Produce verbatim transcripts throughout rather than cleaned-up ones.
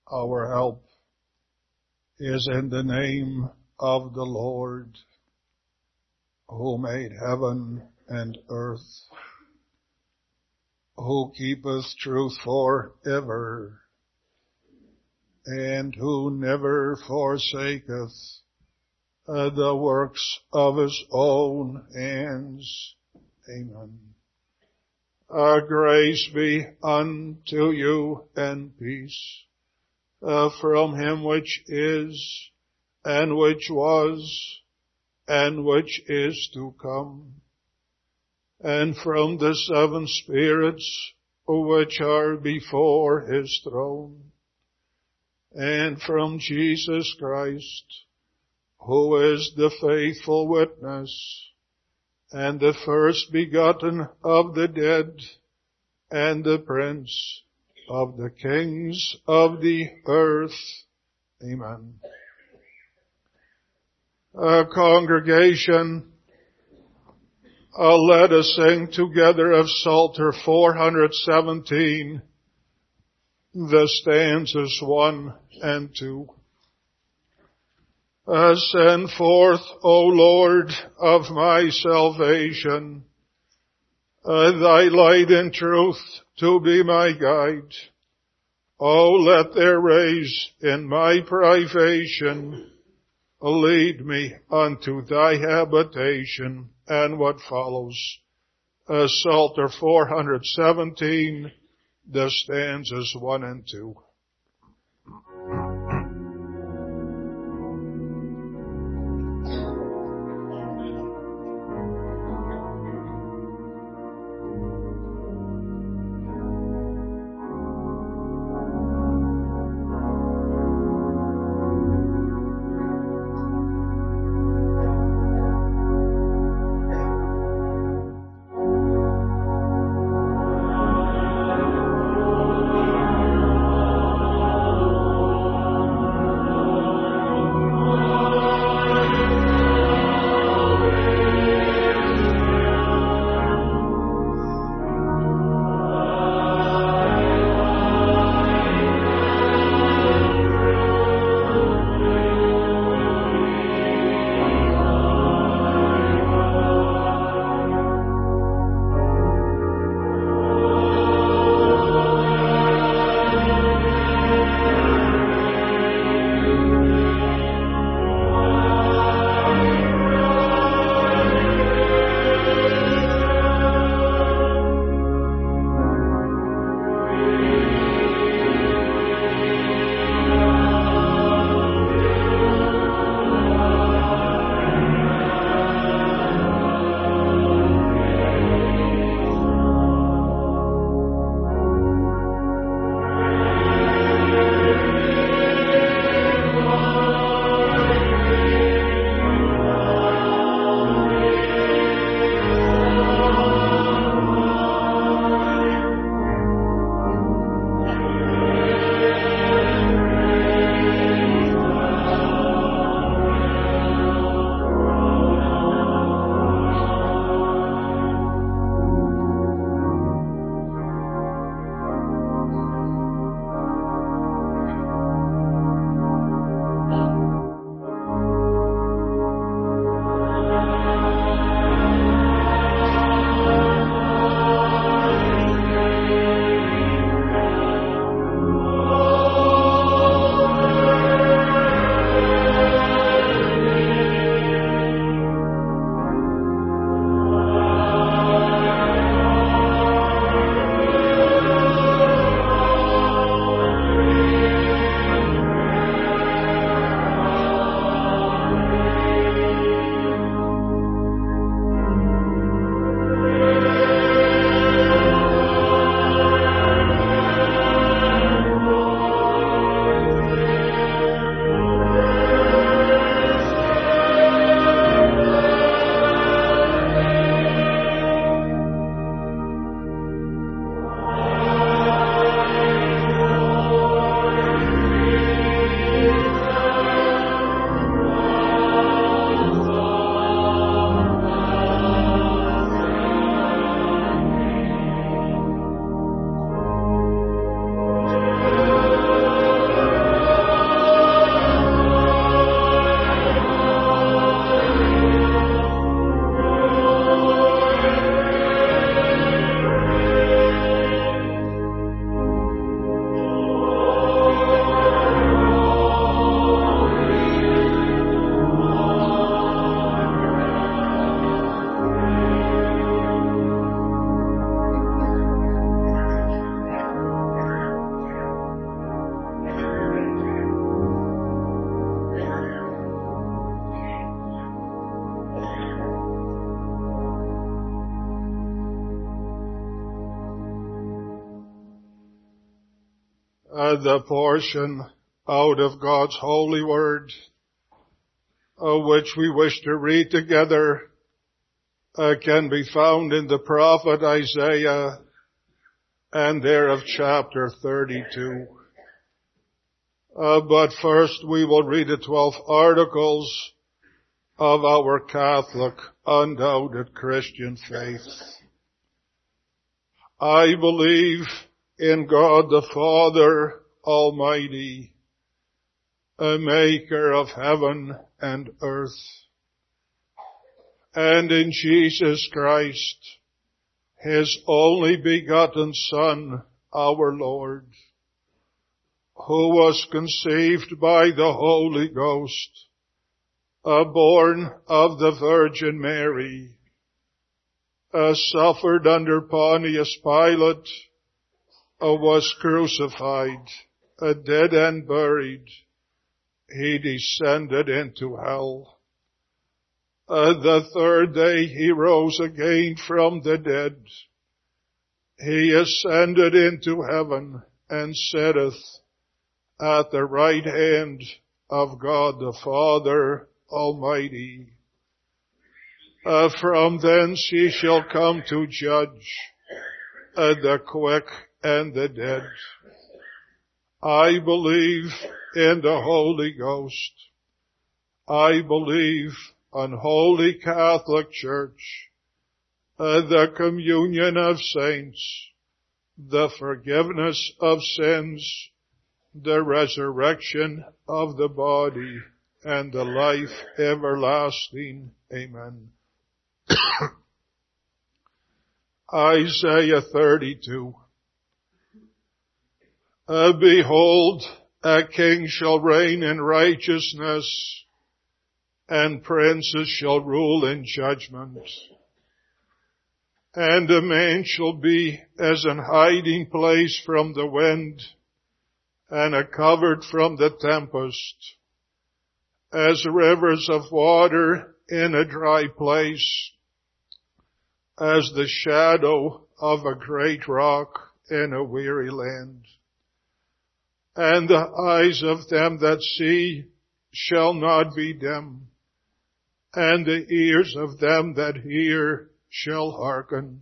Our help is in the name of the Lord, who made heaven and earth, who keepeth truth forever, and who never forsaketh uh, the works of his own hands. Amen. Uh, grace be unto you and peace uh, from him which is, and which was, and which is to come, and from the seven spirits which are before his throne, and from Jesus Christ, who is the faithful witness, and the first begotten of the dead, and the prince of the kings of the earth. Amen. Uh, congregation, uh, let us sing together of Psalter four hundred seventeen, the stanzas one and two. Uh, send forth, O Lord of my salvation, uh, thy light and truth to be my guide. O let their rays in my privation lead me unto thy habitation. And what follows, uh, Psalter four hundred seventeen, the stanzas one and two. uh, the portion out of God's holy word, uh, which we wish to read together, uh, can be found in the prophet Isaiah and there of chapter thirty-two. Uh, but first we will read the twelve articles of our Catholic, undoubted Christian faith. I believe in God the Father Almighty, a maker of heaven and earth, and in Jesus Christ, his only begotten Son, our Lord, who was conceived by the Holy Ghost, uh, born of the Virgin Mary, uh, suffered under Pontius Pilate, uh, was crucified, uh, dead and buried. He descended into hell. Uh, the third day he rose again from the dead. He ascended into heaven and sitteth at the right hand of God the Father Almighty. Uh, from thence he shall come to judge uh, the quick and the dead. I believe in the Holy Ghost. I believe on Holy Catholic Church, uh, the communion of saints, the forgiveness of sins, the resurrection of the body, and the life everlasting. Amen. Isaiah thirty-two. Uh, behold, a king shall reign in righteousness, and princes shall rule in judgment. And a man shall be as an hiding place from the wind, and a covert from the tempest, as rivers of water in a dry place, as the shadow of a great rock in a weary land. And the eyes of them that see shall not be dim, and the ears of them that hear shall hearken.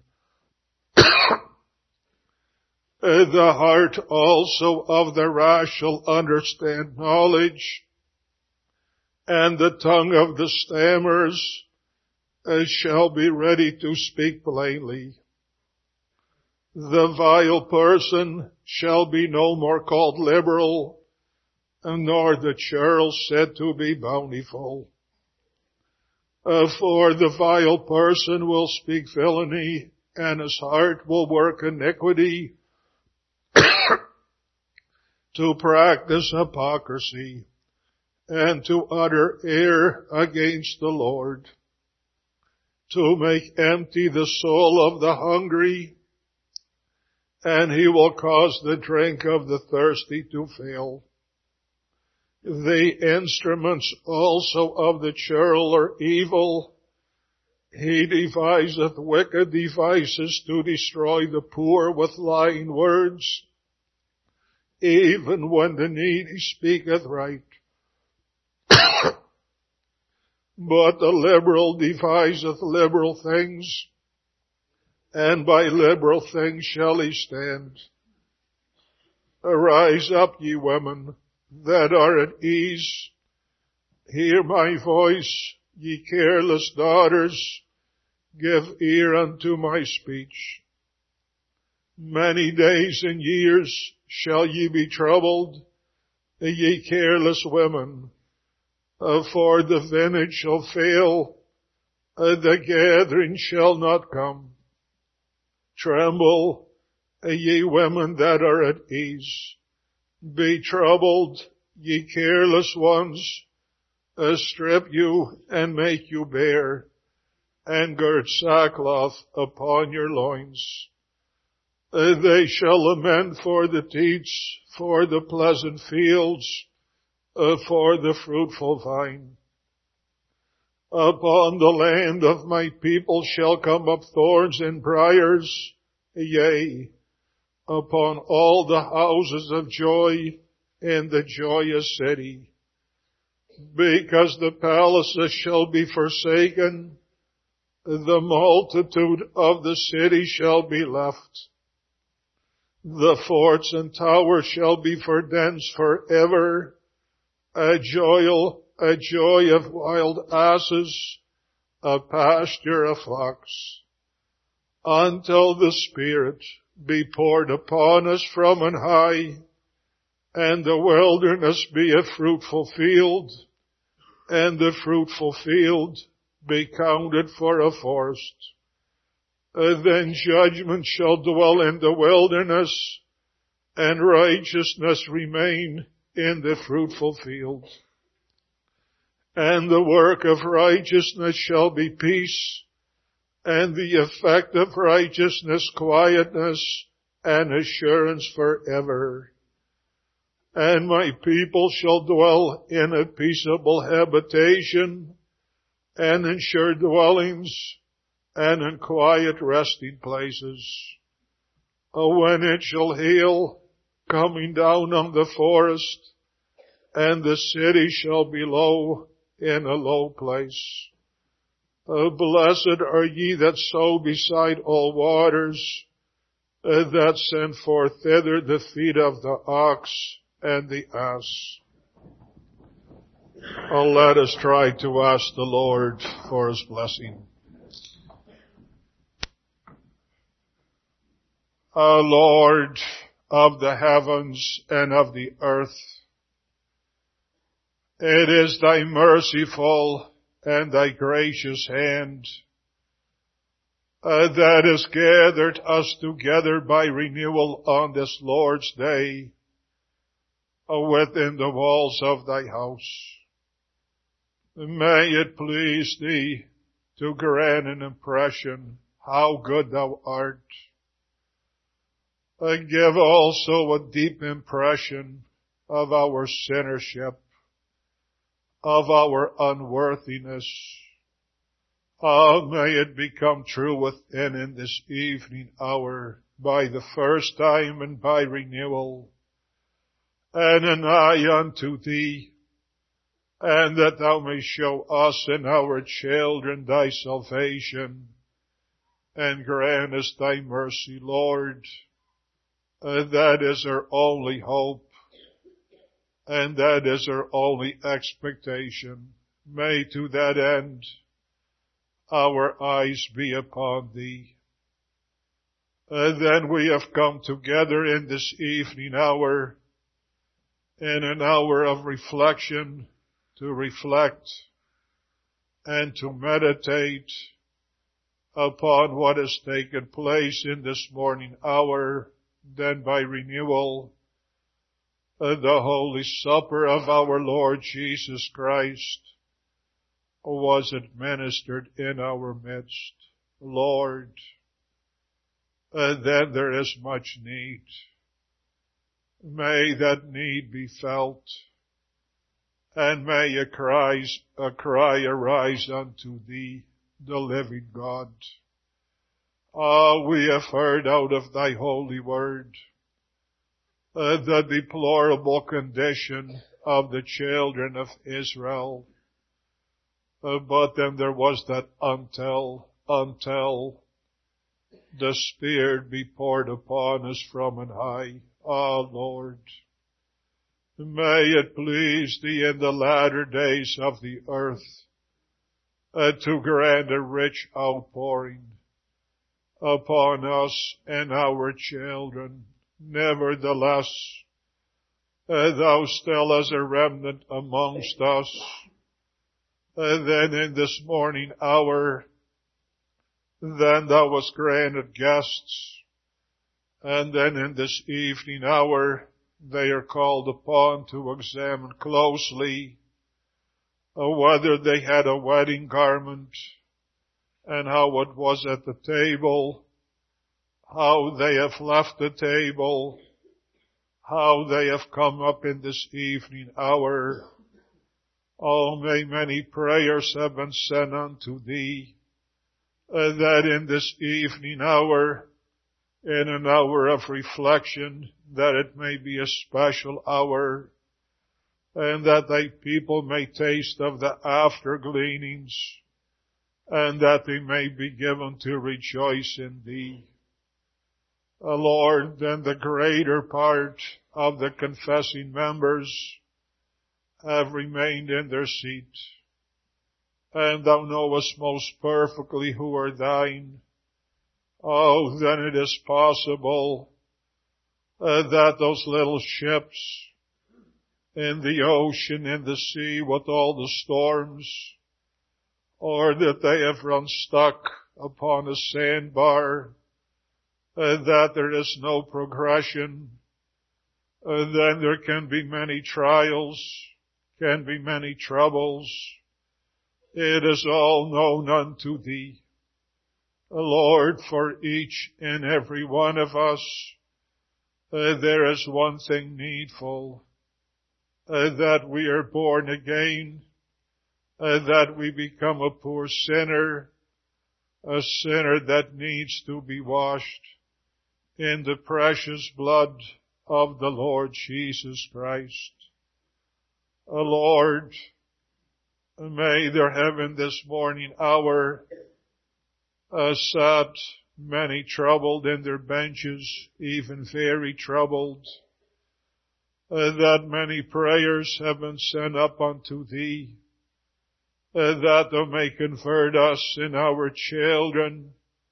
The heart also of the rash shall understand knowledge, and the tongue of the stammers shall be ready to speak plainly. The vile person shall be no more called liberal, nor the churl said to be bountiful. Uh, for the vile person will speak villainy, and his heart will work iniquity, to practice hypocrisy, and to utter error against the Lord, to make empty the soul of the hungry, and he will cause the drink of the thirsty to fail. The instruments also of the churl are evil. He deviseth wicked devices to destroy the poor with lying words, even when the needy speaketh right. But the liberal deviseth liberal things, and by liberal things shall he stand. Arise up, ye women that are at ease. Hear my voice, ye careless daughters. Give ear unto my speech. Many days and years shall ye be troubled, ye careless women. Uh, for the vintage shall fail, uh, the gathering shall not come. Tremble, uh, ye women that are at ease. Be troubled, ye careless ones. Uh, strip you and make you bare, and gird sackcloth upon your loins. Uh, they shall lament for the teats, for the pleasant fields, uh, for the fruitful vine. Upon the land of my people shall come up thorns and briars, yea, upon all the houses of joy in the joyous city, because the palaces shall be forsaken, the multitude of the city shall be left. The forts and towers shall be for dens forever, a joy, a joy of wild asses, a pasture of flocks, until the Spirit be poured upon us from on high, and the wilderness be a fruitful field, and the fruitful field be counted for a forest. Uh, then judgment shall dwell in the wilderness, and righteousness remain in the fruitful field. And the work of righteousness shall be peace, and the effect of righteousness quietness and assurance forever. And my people shall dwell in a peaceable habitation, and in sure dwellings, and in quiet resting places. Oh, when it shall hail, coming down on the forest, and the city shall be low in a low place. Oh, blessed are ye that sow beside all waters, uh, that send forth thither the feet of the ox and the ass. Oh, let us try to ask the Lord for His blessing. O Lord of the heavens and of the earth, it is Thy merciful and Thy gracious hand uh, that has gathered us together by renewal on this Lord's day uh, within the walls of Thy house. May it please Thee to grant an impression how good Thou art. Uh, give also a deep impression of our sinnership, of our unworthiness. Oh, may it become true within in this evening hour by the first time and by renewal, and an eye unto Thee, and that Thou may show us and our children Thy salvation, and grant us Thy mercy, Lord. Uh, that is our only hope, and that is our only expectation. May to that end our eyes be upon Thee. And then we have come together in this evening hour, in an hour of reflection, to reflect and to meditate upon what has taken place in this morning hour. Then by renewal, uh, the Holy Supper of our Lord Jesus Christ was administered in our midst. Lord, uh, then there is much need. May that need be felt, and may a cry, a cry arise unto Thee, the living God. Ah, we have heard out of Thy holy word uh, the deplorable condition of the children of Israel. Uh, but then there was that until, until the Spirit be poured upon us from on high. Ah, Lord, may it please Thee in the latter days of the earth uh, to grant a rich outpouring upon us and our children. Nevertheless, uh, Thou still as a remnant amongst us. And then in this morning hour, then Thou wast granted guests. And then in this evening hour, they are called upon to examine closely uh, whether they had a wedding garment, and how it was at the table, how they have left the table, how they have come up in this evening hour. Oh, may many prayers have been sent unto Thee, uh, that in this evening hour in an hour of reflection, that it may be a special hour, and that thy people may taste of the after gleanings, and that they may be given to rejoice in thee. Uh, Lord, then the greater part of the confessing members have remained in their seat, and thou knowest most perfectly who are thine. Oh, then it is possible uh, that those little ships in the ocean, in the sea, with all the storms, or that they have run stuck upon a sandbar, uh, that there is no progression, uh, then there can be many trials, can be many troubles. It is all known unto thee. Lord, for each and every one of us, uh, there is one thing needful, uh, that we are born again, uh, that we become a poor sinner, a sinner that needs to be washed in the precious blood of the Lord Jesus Christ. Uh, Lord, may there have in this morning hour uh, sat many troubled in their benches, even very troubled, uh, that many prayers have been sent up unto thee, uh, that thou may convert us in our children,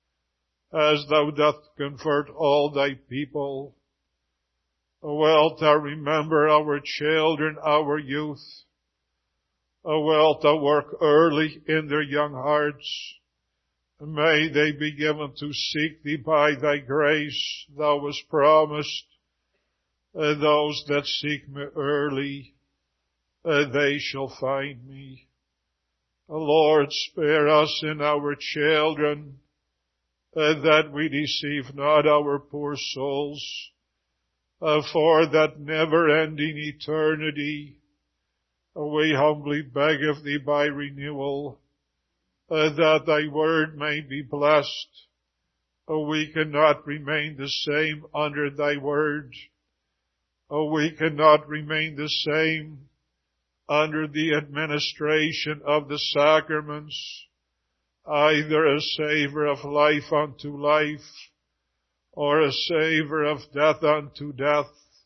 as thou dost convert all thy people. Wilt thou remember our children, our youth? Wilt thou work early in their young hearts? May they be given to seek thee by thy grace. Thou hast promised, uh, those that seek me early, uh, they shall find me. Uh, Lord, spare us in our children, uh, that we deceive not our poor souls, uh, for that never-ending eternity. Uh, we humbly beg of thee by renewal, Uh, that thy word may be blessed. Uh, we cannot remain the same under thy word. Uh, we cannot remain the same under the administration of the sacraments, either a savor of life unto life, or a savor of death unto death.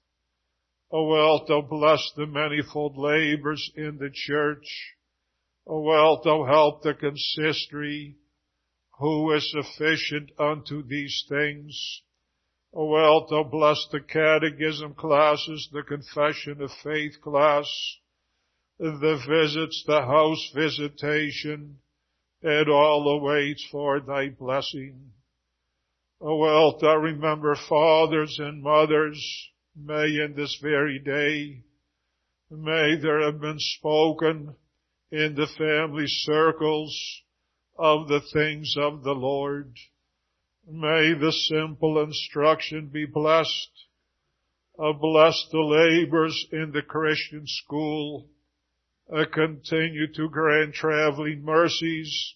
O wilt thou bless the manifold labors in the church? O wilt thou help the consistory, who is sufficient unto these things? O wilt thou bless the catechism classes, the confession of faith class, the visits, the house visitation, and all awaits for thy blessing. O wilt thou remember fathers and mothers? May in this very day, may there have been spoken in the family circles of the things of the Lord. May the simple instruction be blessed. Uh, bless the labors in the Christian school. Uh, continue to grant traveling mercies.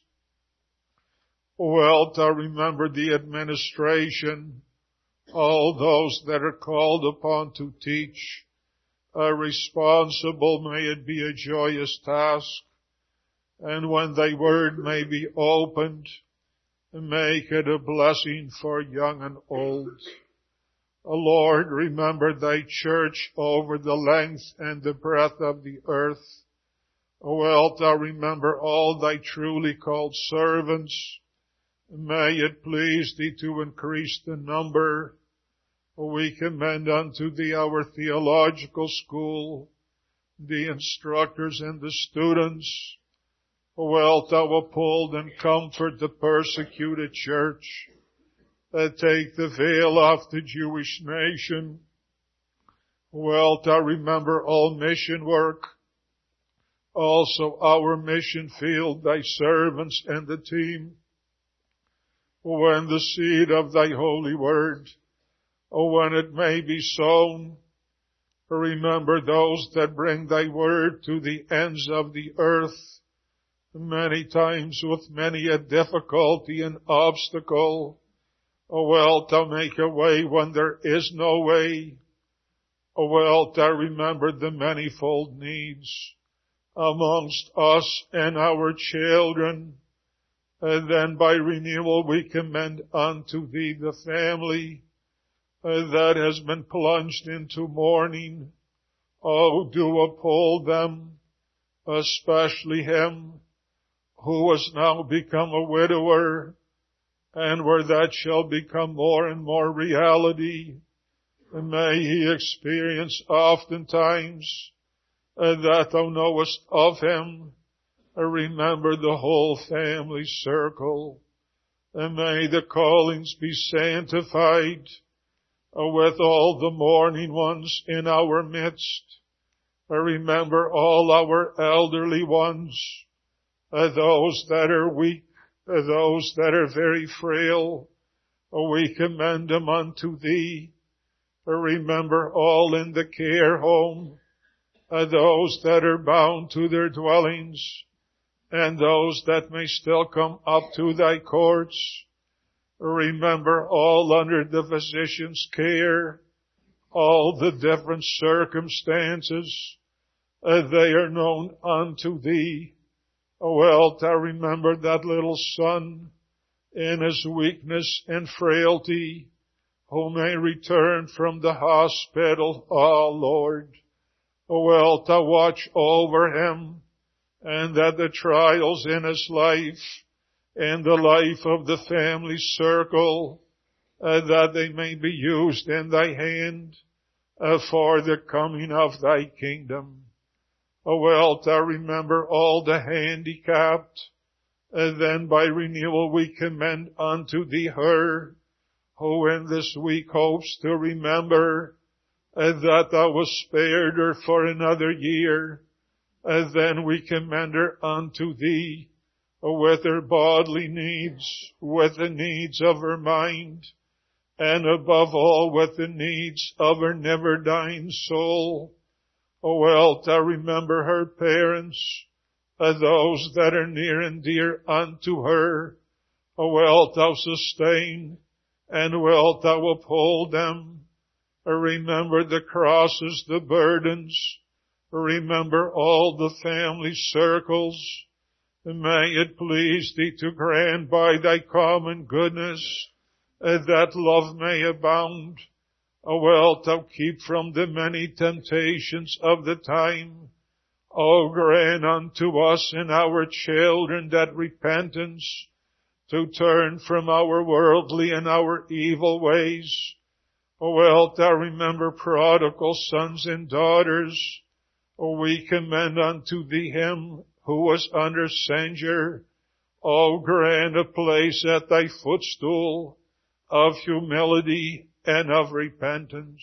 Wilt thou remember the administration, all those that are called upon to teach, are responsible, may it be a joyous task, and when thy word may be opened, make it a blessing for young and old. O Lord, remember thy church over the length and the breadth of the earth. O wilt thou remember all thy truly called servants? May it please thee to increase the number. We commend unto thee our theological school, the instructors and the students. Wilt thou uphold and comfort the persecuted church? Uh, take the veil off the Jewish nation. Wilt thou remember all mission work? Also our mission field, thy servants and the team. When the seed of thy holy word, oh, when it may be sown, remember those that bring thy word to the ends of the earth, many times with many a difficulty and obstacle. O wilt thou make a way when there is no way? O wilt thou remember the manifold needs amongst us and our children? And then by renewal we commend unto thee the family that has been plunged into mourning. O do uphold them, especially him who has now become a widower, and where that shall become more and more reality. And may he experience oftentimes uh, that thou knowest of him. Uh, remember the whole family circle. And may the callings be sanctified uh, with all the mourning ones in our midst. Uh, remember all our elderly ones, uh, those that are weak, uh, those that are very frail. Uh, we commend them unto thee. Remember all in the care home, uh, those that are bound to their dwellings, and those that may still come up to thy courts. Remember all under the physician's care, all the different circumstances, uh, they are known unto thee. Oh, wilt thou remember that little son in his weakness and frailty, who may return from the hospital, O Lord. O wilt thou watch over him, and that the trials in his life, and the life of the family circle, uh, that they may be used in thy hand, uh, for the coming of thy kingdom. O wilt thou remember all the handicapped, and then by renewal we commend unto thee her, who in this week hopes to remember uh, that thou wast spared her for another year. And then we commend her unto thee uh, with her bodily needs, with the needs of her mind, and above all with the needs of her never-dying soul. O wilt thou remember her parents, uh, those that are near and dear unto her. O wilt thou sustain and wilt thou uphold them. Remember the crosses, the burdens. Remember all the family circles. May it please thee to grant by thy common goodness that love may abound. O wilt thou keep from the many temptations of the time. O grant unto us and our children that repentance, to turn from our worldly and our evil ways. O wilt thou remember prodigal sons and daughters. O we commend unto thee him who was under censure. O grant a place at thy footstool of humility and of repentance.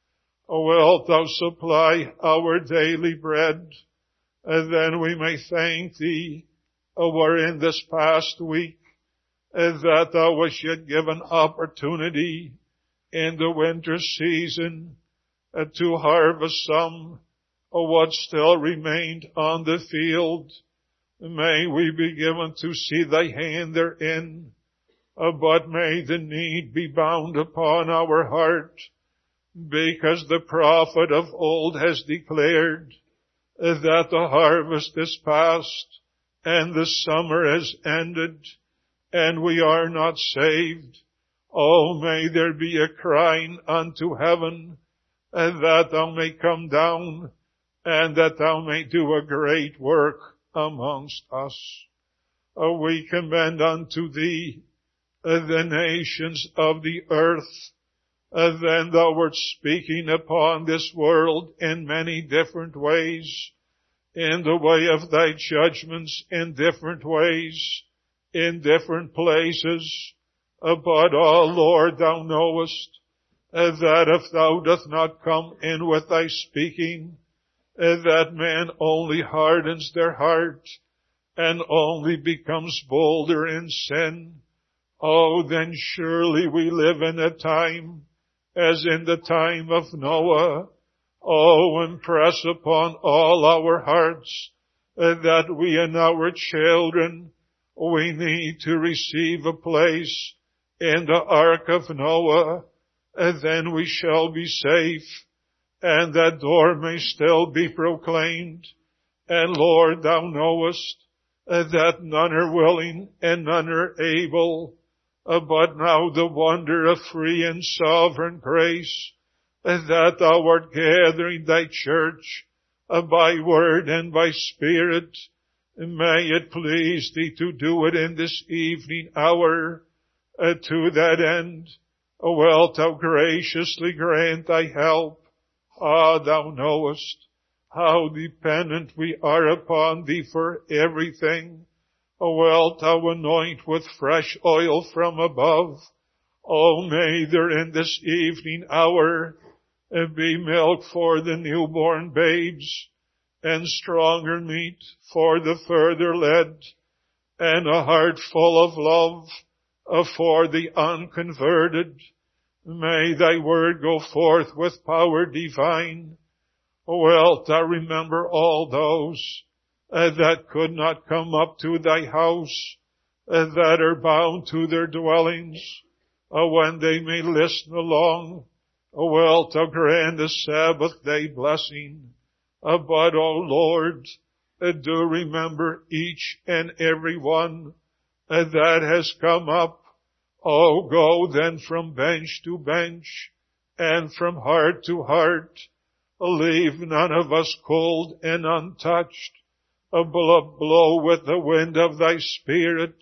O wilt thou supply our daily bread, and then we may thank thee, O wherein this past week, and that thou wast yet given opportunity in the winter season uh, to harvest some of what still remained on the field. May we be given to see thy hand therein, uh, but may the need be bound upon our heart, because the prophet of old has declared uh, that the harvest is past and the summer has ended, and we are not saved. Oh, may there be a crying unto heaven, and that thou may come down, and that thou may do a great work amongst us. Oh, we commend unto thee uh, the nations of the earth. Uh, then thou wert speaking upon this world in many different ways, in the way of thy judgments in different ways, in different places. Uh, but, oh Lord, thou knowest uh, that if thou doth not come in with thy speaking, uh, that man only hardens their heart and only becomes bolder in sin. Oh, then surely we live in a time as in the time of Noah. Oh, impress upon all our hearts uh, that we and our children, we need to receive a place in the ark of Noah, and then we shall be safe, and that door may still be proclaimed. And Lord, thou knowest that none are willing and none are able, but now the wonder of free and sovereign grace, that thou art gathering thy church by word and by spirit. May it please thee to do it in this evening hour. Uh, to that end, uh, wilt thou graciously grant thy help? Ah, thou knowest how dependent we are upon thee for everything. Uh, wilt thou anoint with fresh oil from above? Oh, may there in this evening hour uh, be milk for the newborn babes, and stronger meat for the further led, and a heart full of love for the unconverted. May thy word go forth with power divine. Wilt thou remember all those uh, that could not come up to thy house, uh, that are bound to their dwellings, uh, when they may listen along? Uh, wilt thou grant a Sabbath day blessing? Uh, but, O Lord, uh, do remember each and every one uh, that has come up. Oh, go then from bench to bench and from heart to heart. Leave none of us cold and untouched. Blow, blow with the wind of thy Spirit.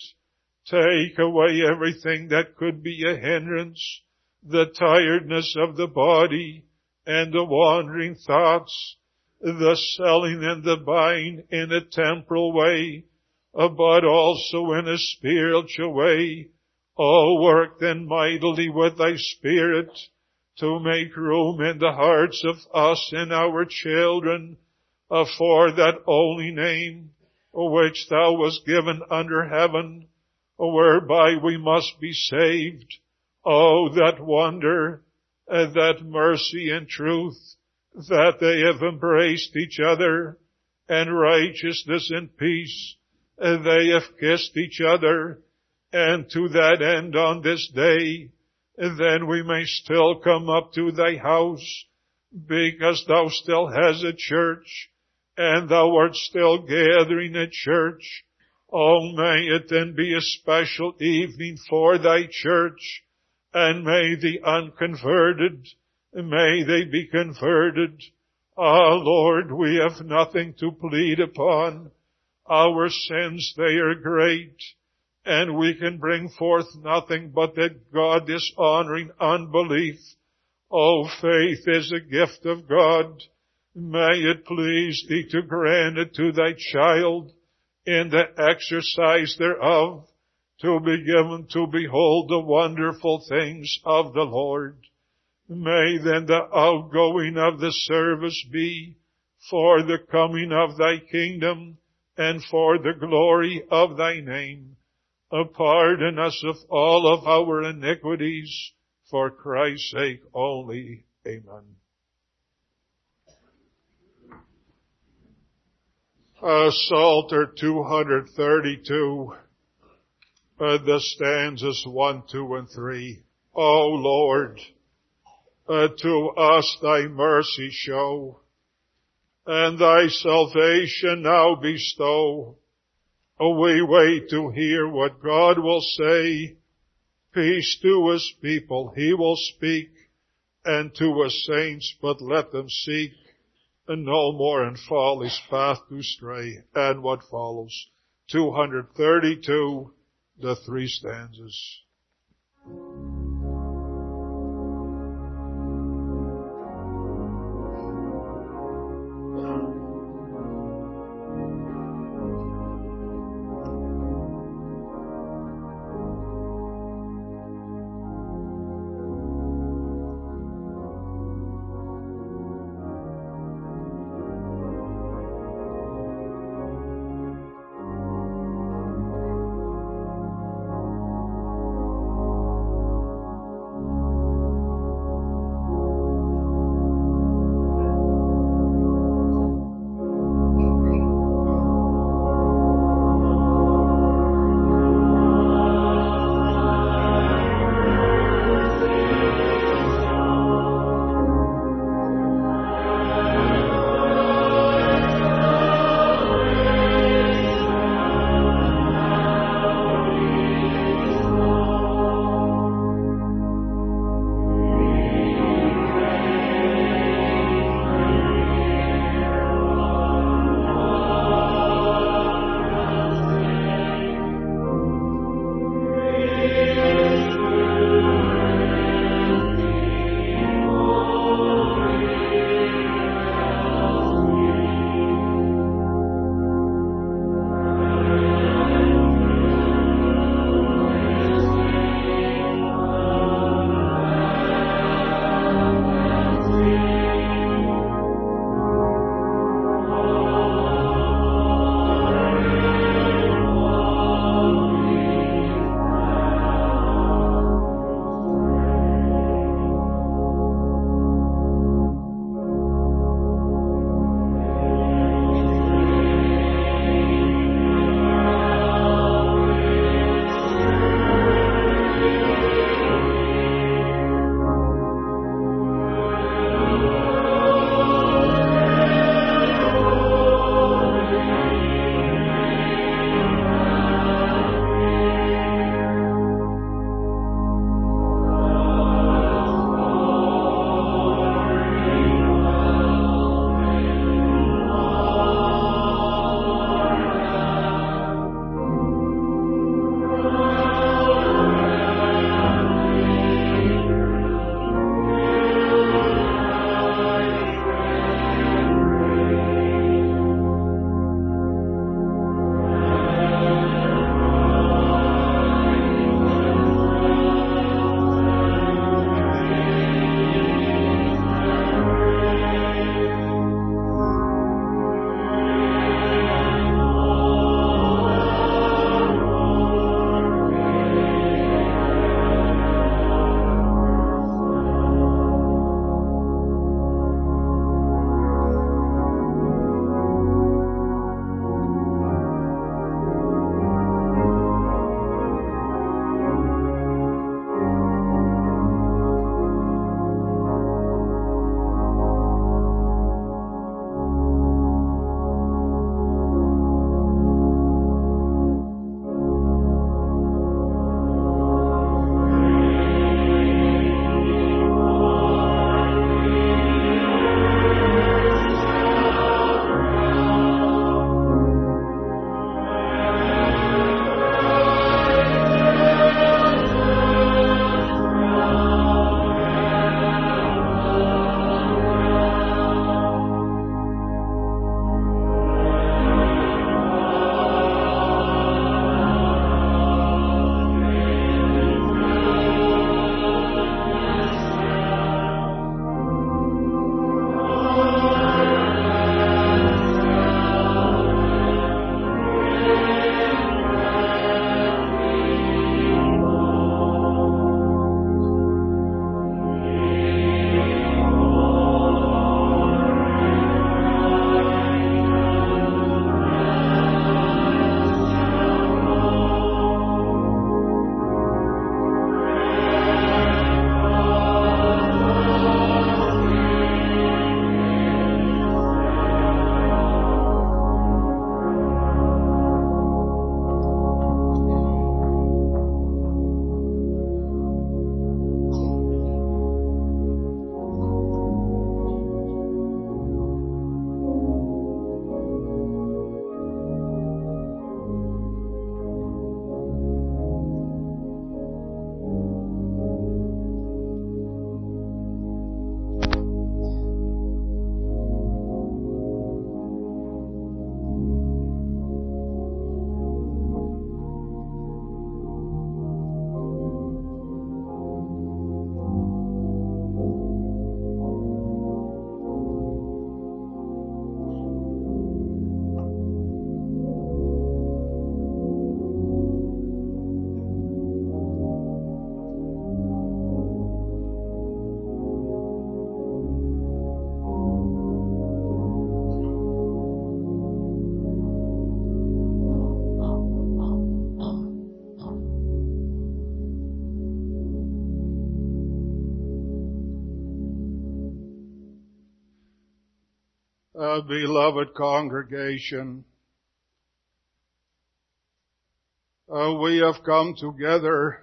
Take away everything that could be a hindrance, the tiredness of the body and the wandering thoughts, the selling and the buying in a temporal way, but also in a spiritual way. Oh, work then mightily with thy Spirit to make room in the hearts of us and our children uh, for that only name which thou wast given under heaven, whereby we must be saved. Oh, that wonder, uh, that mercy and truth, that they have embraced each other, and righteousness and peace, uh, they have kissed each other. And to that end on this day, then we may still come up to thy house, because thou still hast a church, and thou art still gathering a church. Oh, may it then be a special evening for thy church, and may the unconverted, may they be converted. Ah, Lord, we have nothing to plead upon. Our sins, they are great. And we can bring forth nothing but that God-dishonoring unbelief. Oh, faith is a gift of God. May it please thee to grant it to thy child in the exercise thereof, to be given to behold the wonderful things of the Lord. May then the outgoing of the service be for the coming of thy kingdom and for the glory of thy name. Pardon us of all of our iniquities, for Christ's sake only. Amen. Uh, Psalter two thirty-two, uh, the stanzas one, two, and three. O Lord, uh, to us thy mercy show, and thy salvation now bestow. We wait to hear what God will say. Peace to his people, he will speak, and to his saints, but let them seek, and no more in folly's path to stray. And what follows? two thirty-two, the three stanzas. A beloved congregation, uh, we have come together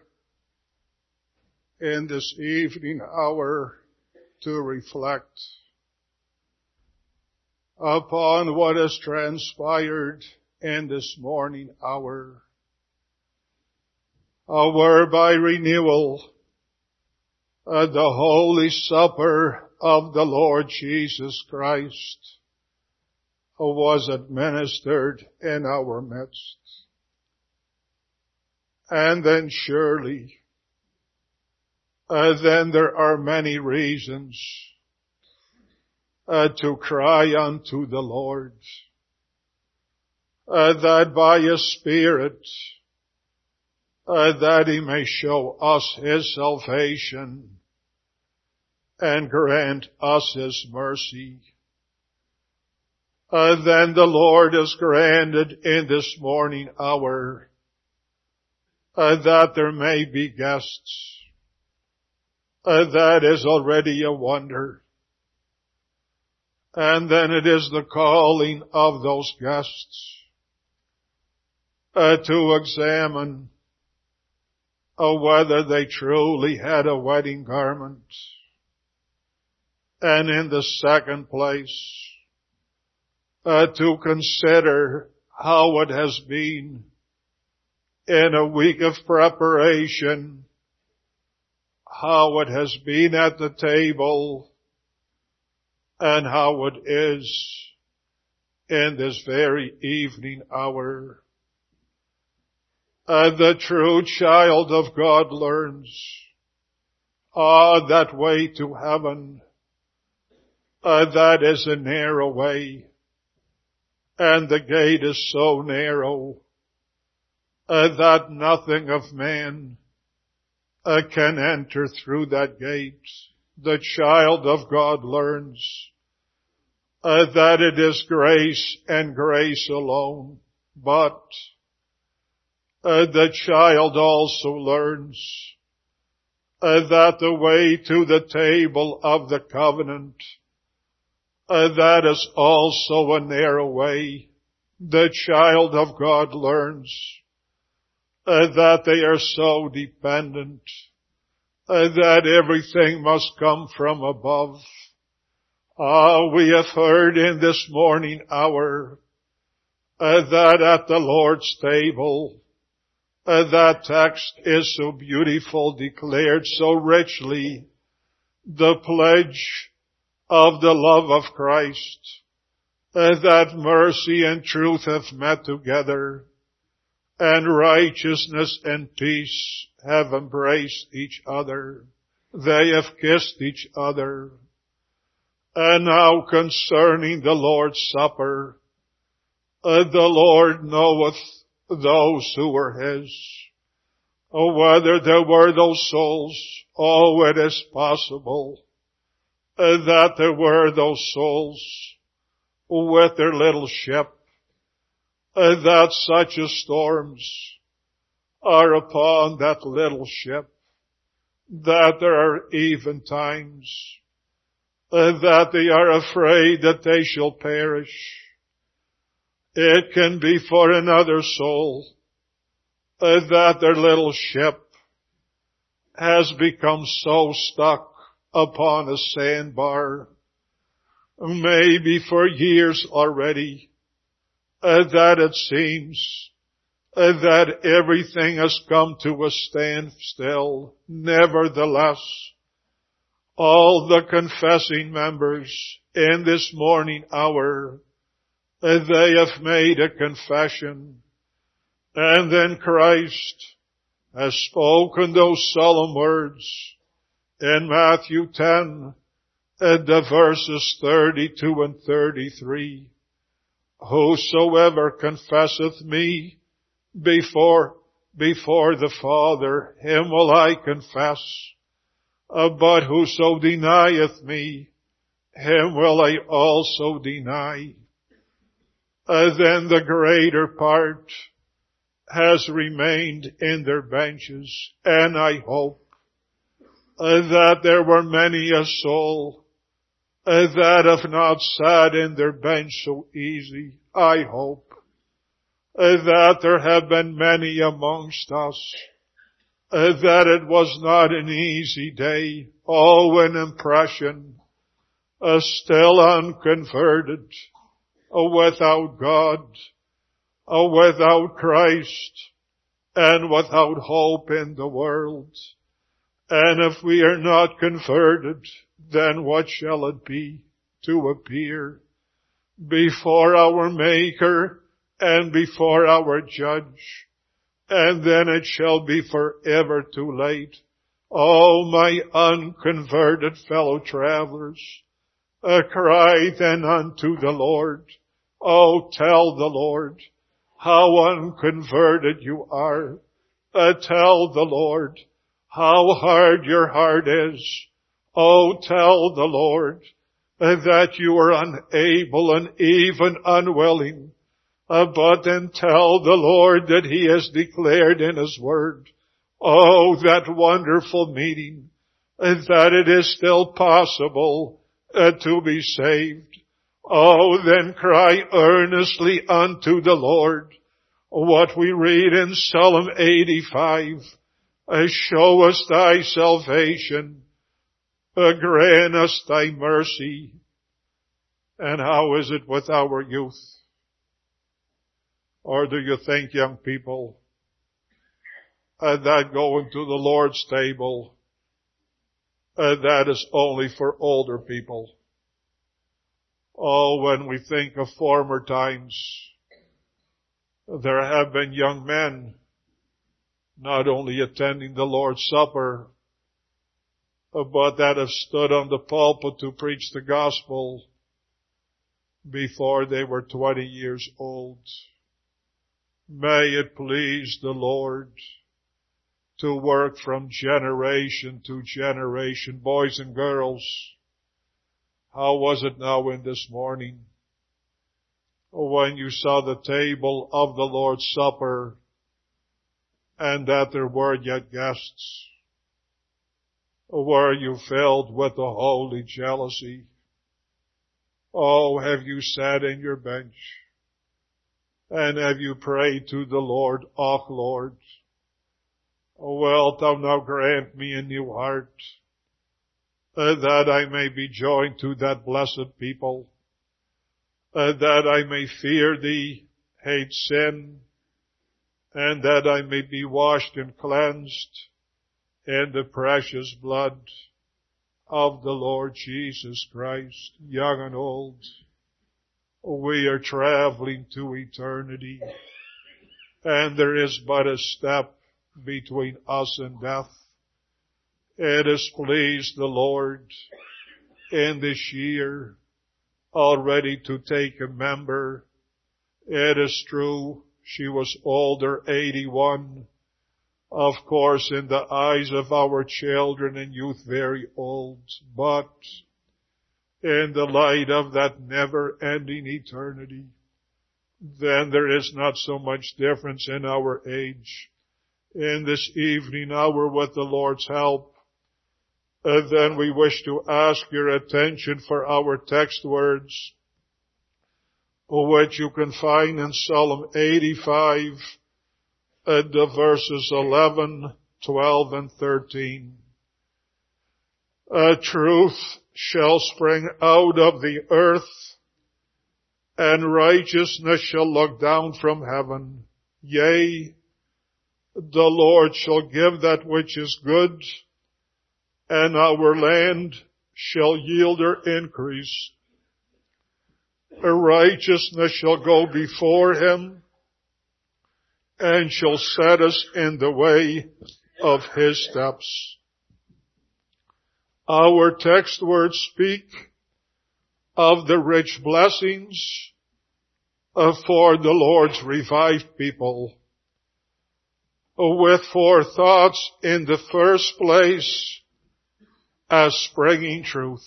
in this evening hour to reflect upon what has transpired in this morning hour, uh, whereby renewal uh, the Holy Supper of the Lord Jesus Christ was administered in our midst. And then surely, uh, then there are many reasons uh, to cry unto the Lord, uh, that by His Spirit, uh, that He may show us His salvation and grant us His mercy. Uh, then the Lord has granted in this morning hour uh, that there may be guests. Uh, that is already a wonder. And then it is the calling of those guests uh, to examine uh, whether they truly had a wedding garment. And in the second place, Uh, to consider how it has been in a week of preparation, how it has been at the table, and how it is in this very evening hour. Uh, the true child of God learns, ah, that way to heaven, uh, that is a narrow way. And the gate is so narrow uh, that nothing of man uh, can enter through that gate. The child of God learns uh, that it is grace and grace alone. But uh, the child also learns uh, that the way to the table of the covenant, Uh, that is also a narrow way. The child of God learns uh, that they are so dependent, uh, that everything must come from above. Ah, uh, we have heard in this morning hour uh, that at the Lord's table, uh, that text is so beautiful, declared so richly, the pledge of the love of Christ, uh, that mercy and truth have met together, and righteousness and peace have embraced each other. They have kissed each other. And now concerning the Lord's Supper, uh, the Lord knoweth those who were His. Oh, whether there were those souls, oh, it is possible Uh, that there were those souls with their little ship, uh, that such a storms are upon that little ship, that there are even times uh, that they are afraid that they shall perish. It can be for another soul uh, that their little ship has become so stuck upon a sandbar, maybe for years already, uh, that it seems uh, that everything has come to a standstill. Nevertheless, all the confessing members in this morning hour, uh, they have made a confession, and then Christ has spoken those solemn words in Matthew ten, and the verses thirty-two and thirty-three, whosoever confesseth me before, before the Father, him will I confess. Uh, but whoso denieth me, him will I also deny. Uh, then the greater part has remained in their benches, and I hope uh, that there were many a soul uh, that have not sat in their bench so easy. I hope uh, that there have been many amongst us uh, that it was not an easy day. Oh, an impression, uh, still unconverted, uh, without God, uh, without Christ, and without hope in the world. And if we are not converted, then what shall it be to appear before our Maker and before our Judge? And then it shall be forever too late. Oh, my unconverted fellow travelers, uh, cry then unto the Lord. Oh, tell the Lord how unconverted you are. Uh, tell the Lord how hard your heart is. Oh, tell the Lord uh, that you are unable and even unwilling. Uh, but then tell the Lord that He has declared in His Word, oh, that wonderful meeting, uh, that it is still possible uh, to be saved. Oh, then cry earnestly unto the Lord. What we read in Psalm eighty-five, uh, show us thy salvation, uh, grant us thy mercy. And how is it with our youth? Or do you think, young people, uh, that going to the Lord's table, uh, that is only for older people? Oh, when we think of former times, there have been young men not only attending the Lord's Supper, but that have stood on the pulpit to preach the gospel before they were twenty years old. May it please the Lord to work from generation to generation. Boys and girls, how was it now in this morning when you saw the table of the Lord's Supper and that there were yet guests? Were you filled with the holy jealousy? Oh, have you sat in your bench? And have you prayed to the Lord, Och, Lord, wilt thou now grant me a new heart, uh, that I may be joined to that blessed people, uh, that I may fear thee, hate sin, and that I may be washed and cleansed in the precious blood of the Lord Jesus Christ, young and old. We are traveling to eternity, and there is but a step between us and death. It has pleased the Lord in this year already to take a member. It is true, she was older, eighty-one. Of course, in the eyes of our children and youth, very old, but in the light of that never-ending eternity, then there is not so much difference in our age. In this evening hour, with the Lord's help, uh, then we wish to ask your attention for our text words, which you can find in Psalm eighty-five, uh, the verses eleven, twelve, and thirteen. Uh, truth shall spring out of the earth, and righteousness shall look down from heaven. Yea, the Lord shall give that which is good, and our land shall yield her increase. Her righteousness shall go before him, and shall set us in the way of his steps. Our text words speak of the rich blessings for the Lord's revived people, with four thoughts. In the first place, as springing truth.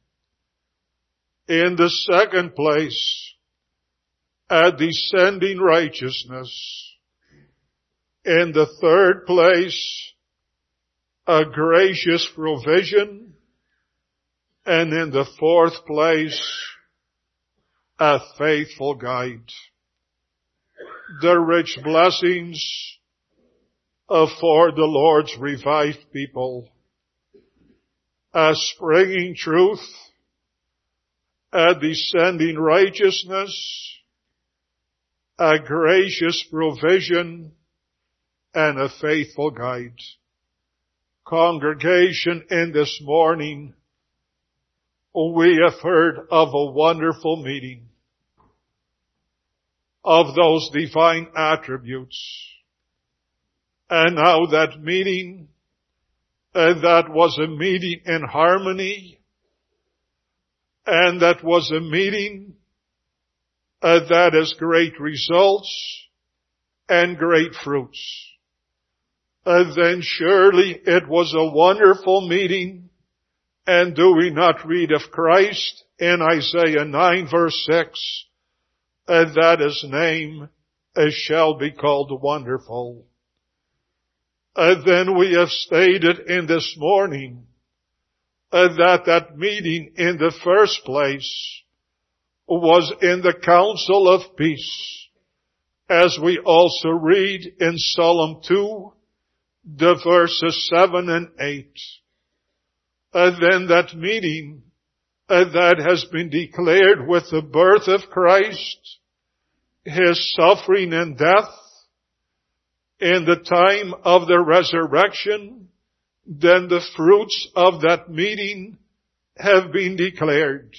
In the second place, a descending righteousness. In the third place, a gracious provision. And in the fourth place, a faithful guide. The rich blessings for the Lord's revived people. A springing truth, a descending righteousness, a gracious provision, and a faithful guide. Congregation, in this morning, we have heard of a wonderful meeting of those divine attributes. And now that meeting, uh, that was a meeting in harmony, and that was a meeting uh, that has great results and great fruits. Uh, then surely it was a wonderful meeting. And do we not read of Christ in Isaiah nine verse six, uh, that his name uh, shall be called Wonderful. Uh, then we have stated in this morning uh, that that meeting in the first place was in the Council of Peace, as we also read in Psalm two, the verses seven and eight. And then that meeting uh, that has been declared with the birth of Christ, his suffering and death, in the time of the resurrection, then the fruits of that meeting have been declared.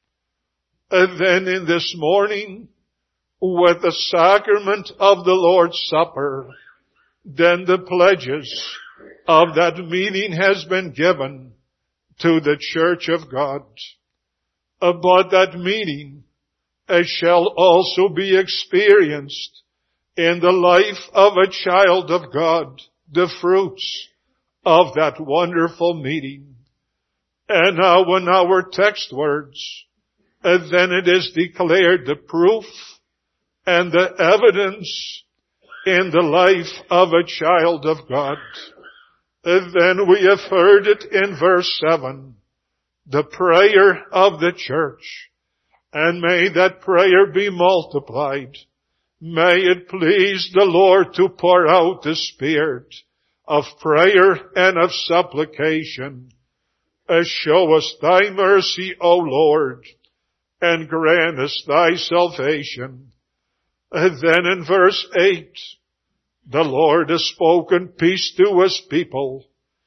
And then in this morning, with the sacrament of the Lord's Supper, then the pledges of that meeting has been given to the Church of God. But that meeting uh, shall also be experienced in the life of a child of God, the fruits of that wonderful meeting. And now in our text words, uh, then it is declared the proof and the evidence in the life of a child of God. And then we have heard it in verse seven, the prayer of the church. And may that prayer be multiplied. May it please the Lord to pour out the spirit of prayer and of supplication. As show us thy mercy, O Lord, and grant us thy salvation. And then in verse eight, the Lord has spoken peace to his people.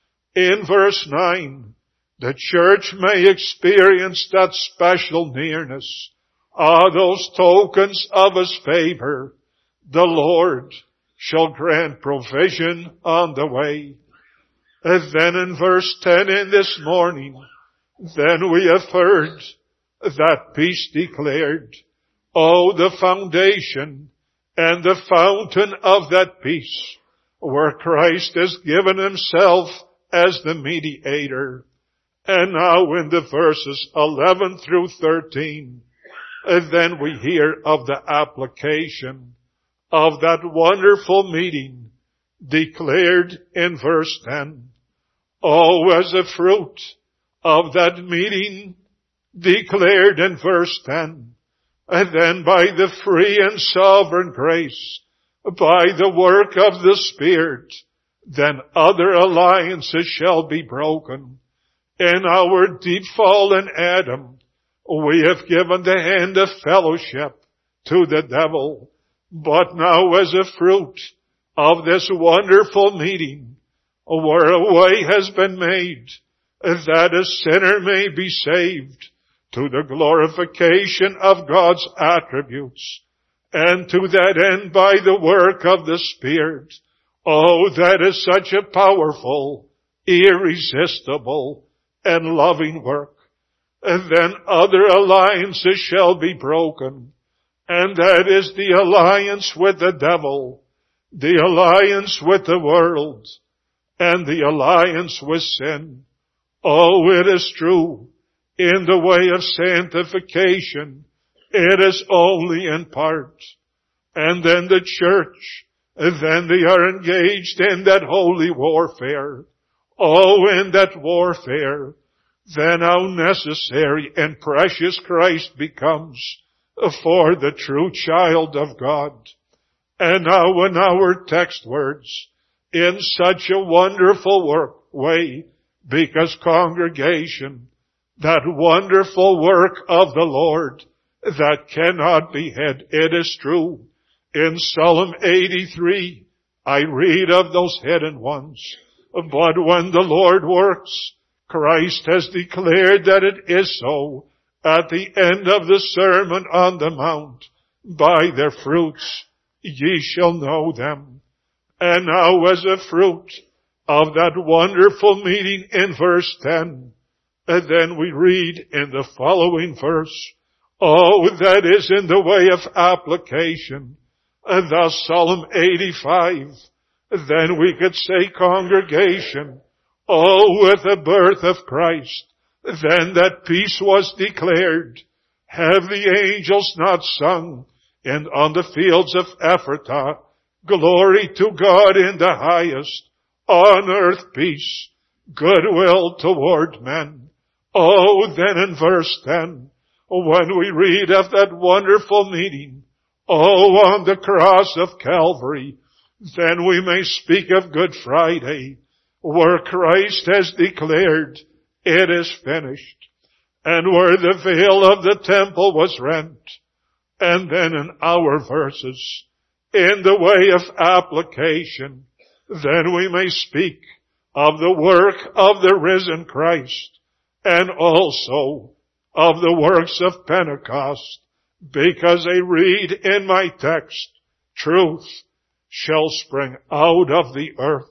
In verse nine, the church may experience that special nearness. Ah, those tokens of his favor. The Lord shall grant provision on the way. And then in verse ten in this morning, then we have heard that peace declared. Oh, the foundation and the fountain of that peace, where Christ has given himself as the mediator. And now in the verses eleven through thirteen, and then we hear of the application of that wonderful meeting declared in verse ten. Oh, as a fruit of that meeting declared in verse ten, and then by the free and sovereign grace, by the work of the Spirit, then other alliances shall be broken. In our deep fallen Adam, we have given the hand of fellowship to the devil. But now as a fruit of this wonderful meeting, where a way has been made that a sinner may be saved to the glorification of God's attributes, and to that end by the work of the Spirit. Oh, that is such a powerful, irresistible, and loving work. And then other alliances shall be broken. And that is the alliance with the devil, the alliance with the world, and the alliance with sin. Oh, it is true. In the way of sanctification, it is only in part. And then the church, then they are engaged in that holy warfare. Oh, in that warfare, then how necessary and precious Christ becomes for the true child of God. And now in our text words, in such a wonderful work, way, because congregation, that wonderful work of the Lord that cannot be hid. It is true. In Psalm eighty-three, I read of those hidden ones. But when the Lord works, Christ has declared that it is so at the end of the Sermon on the Mount. By their fruits ye shall know them. And now as a fruit of that wonderful meeting in verse ten, and then we read in the following verse, oh, that is in the way of application, and thus Psalm eighty-five, then we could say congregation, oh, with the birth of Christ, then that peace was declared. Have the angels not sung, and on the fields of Ephrathah, glory to God in the highest, on earth peace, goodwill toward men. Oh, then in verse ten, when we read of that wonderful meeting, oh, on the cross of Calvary, then we may speak of Good Friday, where Christ has declared, it is finished, and where the veil of the temple was rent. And then in our verses, in the way of application, then we may speak of the work of the risen Christ, and also of the works of Pentecost, because I read in my text, truth shall spring out of the earth.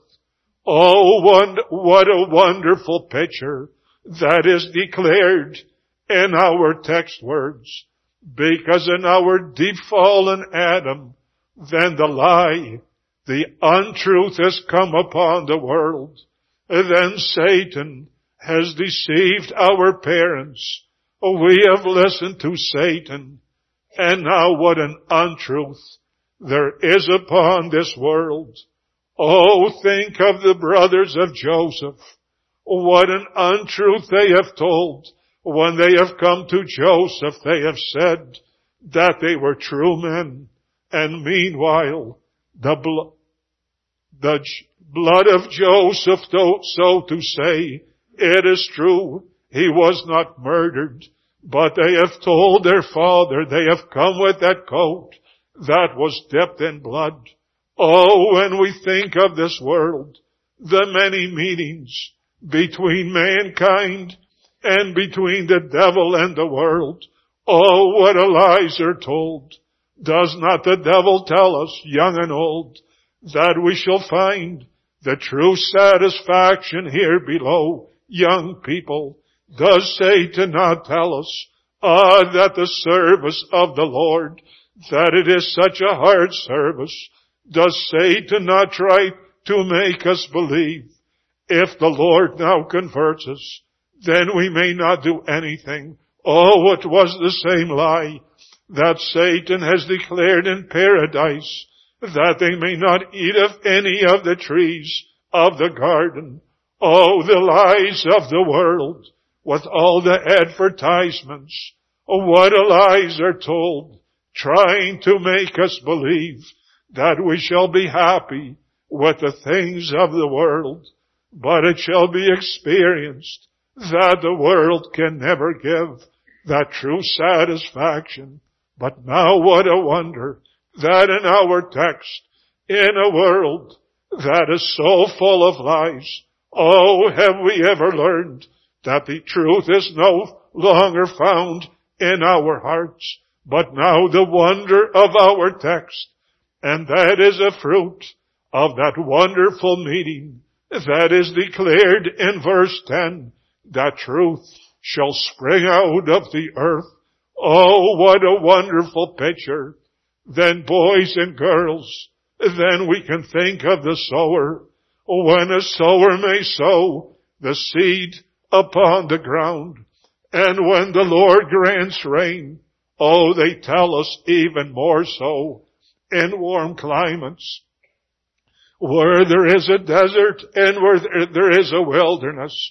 Oh, one, what a wonderful picture that is declared in our text words, because in our deep fallen Adam, then the lie, the untruth has come upon the world. And then Satan has deceived our parents. We have listened to Satan. And now what an untruth there is upon this world. Oh, think of the brothers of Joseph. What an untruth they have told. When they have come to Joseph, they have said that they were true men. And meanwhile, the, blo- the j- blood of Joseph, so to say, it is true, he was not murdered. But they have told their father, they have come with that coat that was dipped in blood. Oh, when we think of this world, the many meetings between mankind and between the devil and the world, oh, what a lies are told. Does not the devil tell us, young and old, that we shall find the true satisfaction here below, young people? Does Satan not tell us, ah, that the service of the Lord, that it is such a hard service? Does Satan not try to make us believe, if the Lord now converts us, then we may not do anything? Oh, it was the same lie that Satan has declared in paradise, that they may not eat of any of the trees of the garden. Oh, the lies of the world, with all the advertisements. Oh, what a lies are told, trying to make us believe that we shall be happy with the things of the world. But it shall be experienced that the world can never give that true satisfaction. But now what a wonder that in our text, in a world that is so full of lies, oh, have we ever learned that the truth is no longer found in our hearts, but now the wonder of our text, and that is a fruit of that wonderful meeting that is declared in verse ten, that truth shall spring out of the earth. Oh, what a wonderful picture. Then boys and girls, then we can think of the sower. When a sower may sow the seed upon the ground, and when the Lord grants rain, oh, they tell us even more so in warm climates, where there is a desert and where there is a wilderness,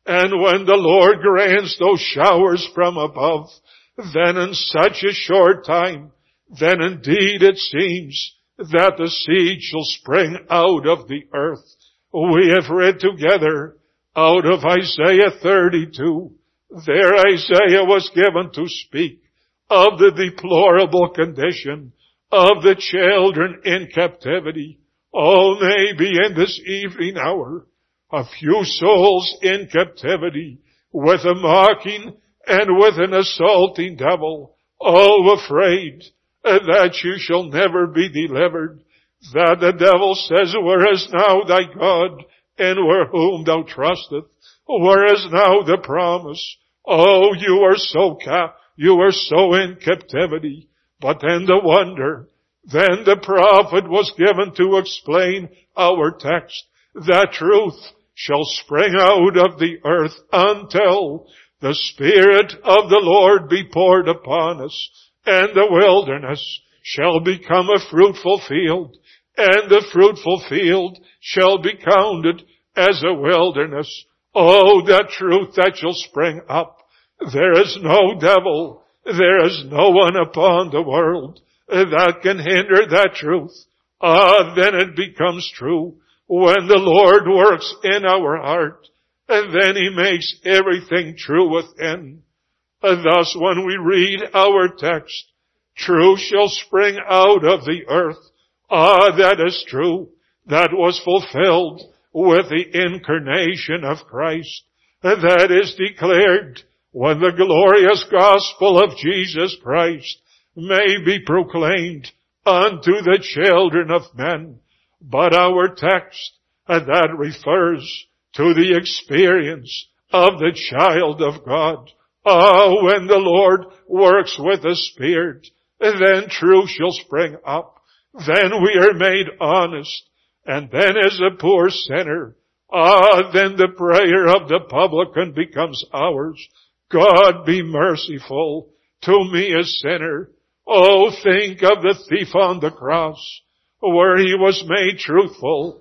And when the Lord grants those showers from above, then in such a short time, then indeed it seems that the seed shall spring out of the earth. We have read together out of Isaiah thirty-two. There Isaiah was given to speak of the deplorable condition of the children in captivity. Oh, maybe in this evening hour, a few souls in captivity with a mocking and with an assaulting devil, all afraid that you shall never be delivered, that the devil says, where is now thy God, and where whom thou trusteth? Where is now the promise? Oh, you are so ca- you are so in captivity. But then the wonder, then the prophet was given to explain our text, that truth shall spring out of the earth until the Spirit of the Lord be poured upon us, and the wilderness shall become a fruitful field, and the fruitful field shall be counted as a wilderness. Oh, that truth that shall spring up. There is no devil, there is no one upon the world that can hinder that truth. Ah, then it becomes true when the Lord works in our heart, and then He makes everything true within. And thus when we read our text, truth shall spring out of the earth. Ah, that is true. That was fulfilled with the incarnation of Christ. And that is declared when the glorious gospel of Jesus Christ may be proclaimed unto the children of men. But our text, and that refers to the experience of the child of God. Oh, when the Lord works with the Spirit, then truth shall spring up. Then we are made honest. And then as a poor sinner, ah, then the prayer of the publican becomes ours. God, be merciful to me a sinner. Oh, think of the thief on the cross, where he was made truthful.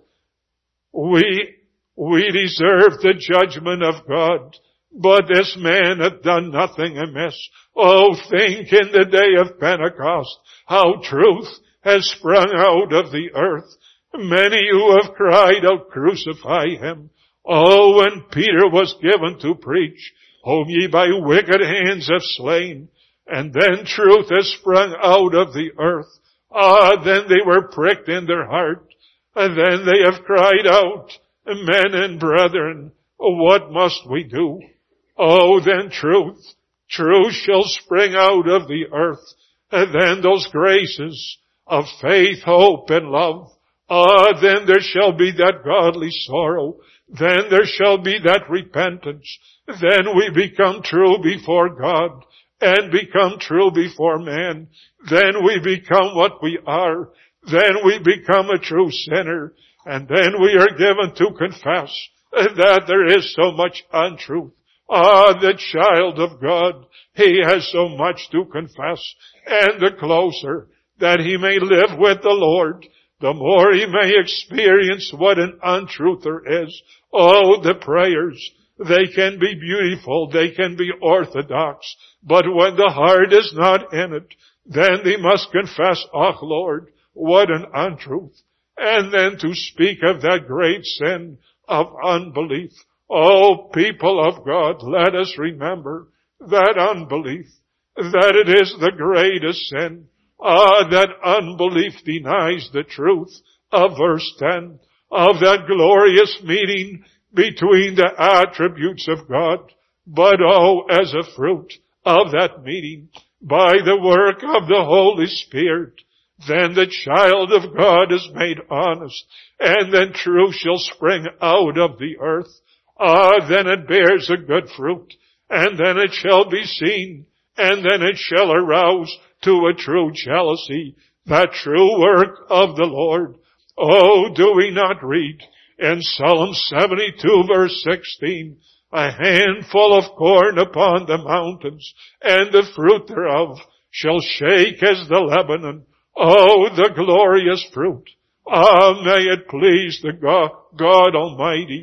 We, we deserve the judgment of God, but this man hath done nothing amiss. Oh, think in the day of Pentecost, how truth has sprung out of the earth. Many who have cried out, crucify him. Oh, when Peter was given to preach, whom ye by wicked hands have slain, and then truth has sprung out of the earth. Ah, then they were pricked in their heart, and then they have cried out, men and brethren, what must we do? Oh, then truth, truth shall spring out of the earth, and then those graces of faith, hope, and love. Ah, then there shall be that godly sorrow. Then there shall be that repentance. Then we become true before God and become true before man. Then we become what we are. Then we become a true sinner. And then we are given to confess that there is so much untruth. Ah, the child of God, he has so much to confess. And the closer that he may live with the Lord, the more he may experience what an untruth there is. Oh, the prayers, they can be beautiful, they can be orthodox, but when the heart is not in it, then they must confess, oh Lord, what an untruth. And then to speak of that great sin of unbelief. Oh, people of God, let us remember that unbelief, that it is the greatest sin. Ah, that unbelief denies the truth of verse ten, of that glorious meeting between the attributes of God. But oh, as a fruit of that meeting, by the work of the Holy Spirit, then the child of God is made honest, and then truth shall spring out of the earth. Ah, then it bears a good fruit, and then it shall be seen, and then it shall arouse to a true jealousy, that true work of the Lord. Oh, do we not read in Psalm seventy-two verse sixteen, a handful of corn upon the mountains, and the fruit thereof shall shake as the Lebanon. Oh, the glorious fruit. Ah, may it please the God, God Almighty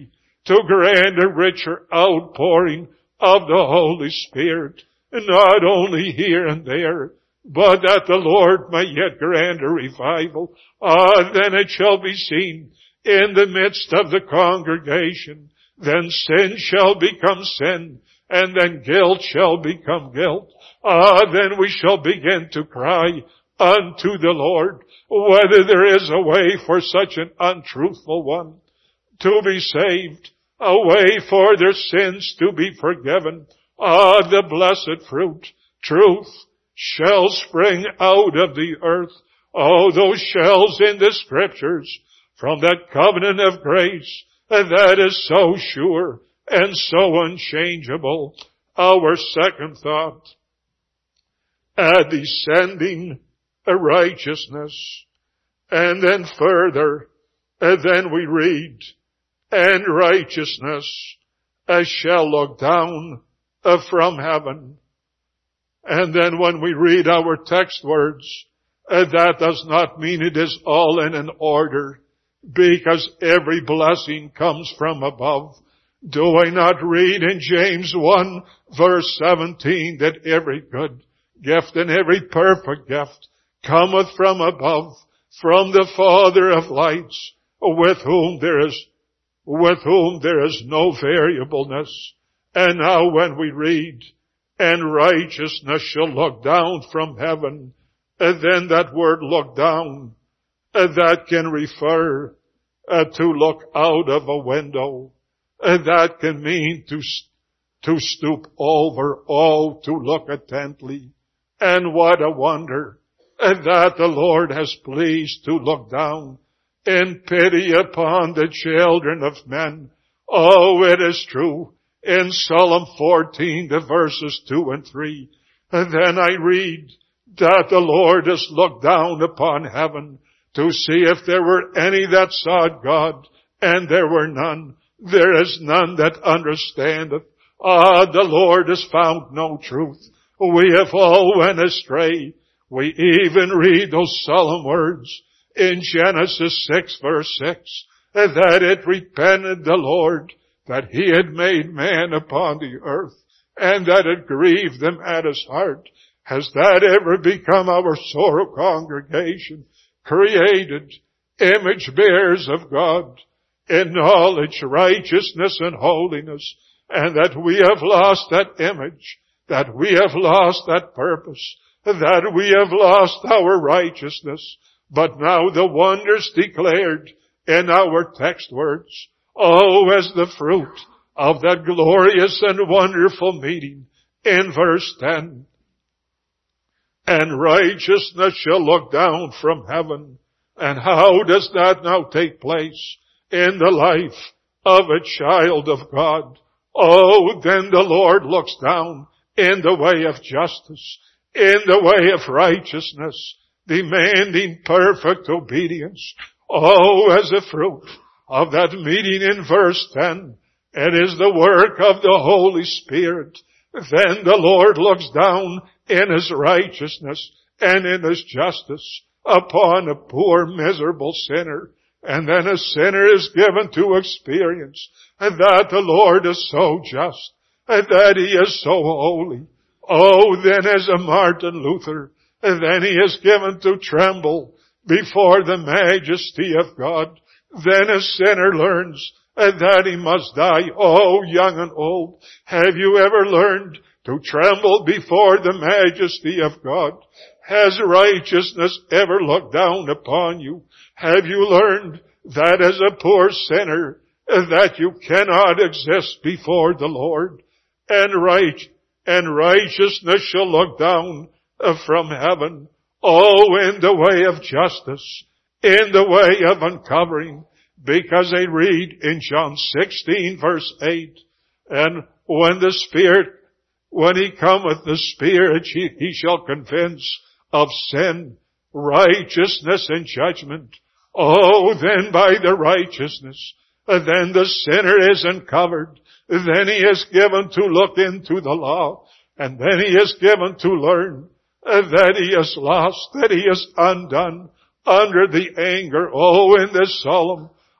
to grant a richer outpouring of the Holy Spirit, not only here and there, but that the Lord may yet grant a revival. Ah, then it shall be seen in the midst of the congregation. Then sin shall become sin, and then guilt shall become guilt. Ah, then we shall begin to cry unto the Lord, whether there is a way for such an untruthful one to be saved, a way for their sins to be forgiven. Ah, the blessed fruit, truth, shall spring out of the earth. Oh, those shells in the scriptures from that covenant of grace that is so sure and so unchangeable. Our second thought, a descending righteousness. And then further, and then we read, and righteousness shall look down from heaven. And then when we read our text words, that does not mean it is all in an order, because every blessing comes from above. Do I not read in James one verse seventeen that every good gift and every perfect gift cometh from above, from the Father of lights, with whom there is, with whom there is no variableness. And now when we read, and righteousness shall look down from heaven, and then that word look down, and that can refer uh, to look out of a window, and that can mean to, to stoop over, oh, to look attentively. And what a wonder and that the Lord has pleased to look down in pity upon the children of men. Oh, it is true. In Psalm fourteen, the verses two and three, and then I read that the Lord has looked down upon heaven to see if there were any that sought God, and there were none. There is none that understandeth. Ah, the Lord has found no truth. We have all went astray. We even read those solemn words in Genesis six verse six, that it repented the Lord that he had made man upon the earth, and that it grieved them at his heart. Has that ever become our sorrow congregation? Created image bearers of God in knowledge, righteousness, and holiness, and that we have lost that image, that we have lost that purpose, that we have lost our righteousness. But now the wonders declared in our text words, oh, as the fruit of that glorious and wonderful meeting in verse ten. And righteousness shall look down from heaven. And how does that now take place in the life of a child of God? Oh, then the Lord looks down in the way of justice, in the way of righteousness, demanding perfect obedience. Oh, as a fruit of that meeting in verse ten, it is the work of the Holy Spirit. Then the Lord looks down in His righteousness and in His justice upon a poor miserable sinner. And then a sinner is given to experience and that the Lord is so just and that He is so holy. Oh, then as a Martin Luther, and then he is given to tremble before the majesty of God. Then a sinner learns that he must die. Oh, young and old, have you ever learned to tremble before the majesty of God? Has righteousness ever looked down upon you? Have you learned that as a poor sinner, that you cannot exist before the Lord? And right, and righteousness shall look down from heaven. Oh, in the way of justice, in the way of uncovering, because they read in John sixteen verse eight, and when the Spirit, when He cometh the Spirit, he, he shall convince of sin, righteousness, and judgment. Oh, then by the righteousness, then the sinner is uncovered. Then he is given to look into the law, and then he is given to learn that he is lost, that he is undone under the anger. Oh, in this solemn,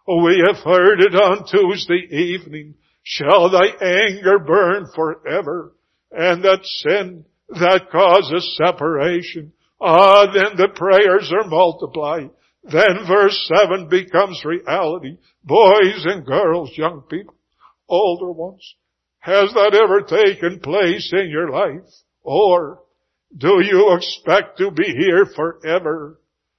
We have heard it on Tuesday evening. Shall thy anger burn forever? And that sin that causes separation. Ah, then the prayers are multiplied. Then verse seven becomes reality. Boys and girls, young people, older ones, has that ever taken place in your life? Or do you expect to be here forever?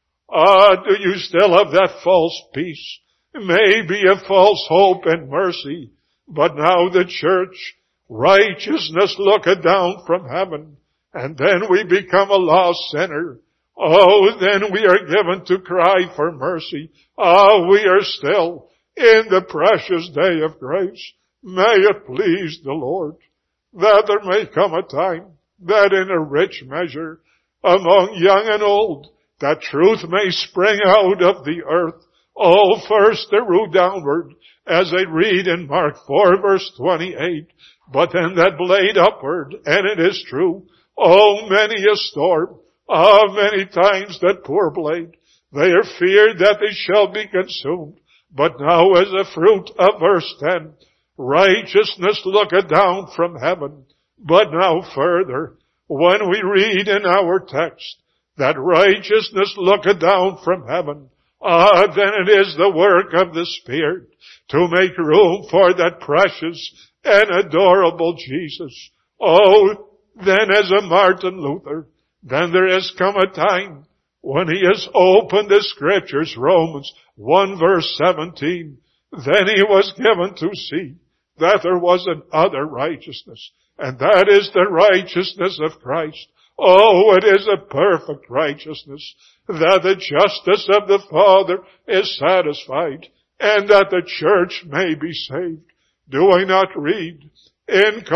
Ah, do you still have that false peace? Maybe a false hope and mercy. But now the church, righteousness looketh down from heaven, and then we become a lost sinner. Oh, then we are given to cry for mercy. Ah, we are still in the precious day of grace. May it please the Lord that there may come a time that in a rich measure among young and old, that truth may spring out of the earth. Oh, first the root downward, as I read in Mark four verse twenty-eight, but then that blade upward, and it is true. Oh, many a storm, ah, many times that poor blade, they are feared that they shall be consumed. But now as a fruit of verse ten, righteousness looketh down from heaven. But now further, when we read in our text that righteousness looketh down from heaven, ah, then it is the work of the Spirit to make room for that precious and adorable Jesus. Oh, then as a Martin Luther, then there has come a time when he has opened the Scriptures, Romans one verse seventeen, then he was given to see that there was another righteousness, and that is the righteousness of Christ. Oh, it is a perfect righteousness, that the justice of the Father is satisfied, and that the church may be saved. Do I not read in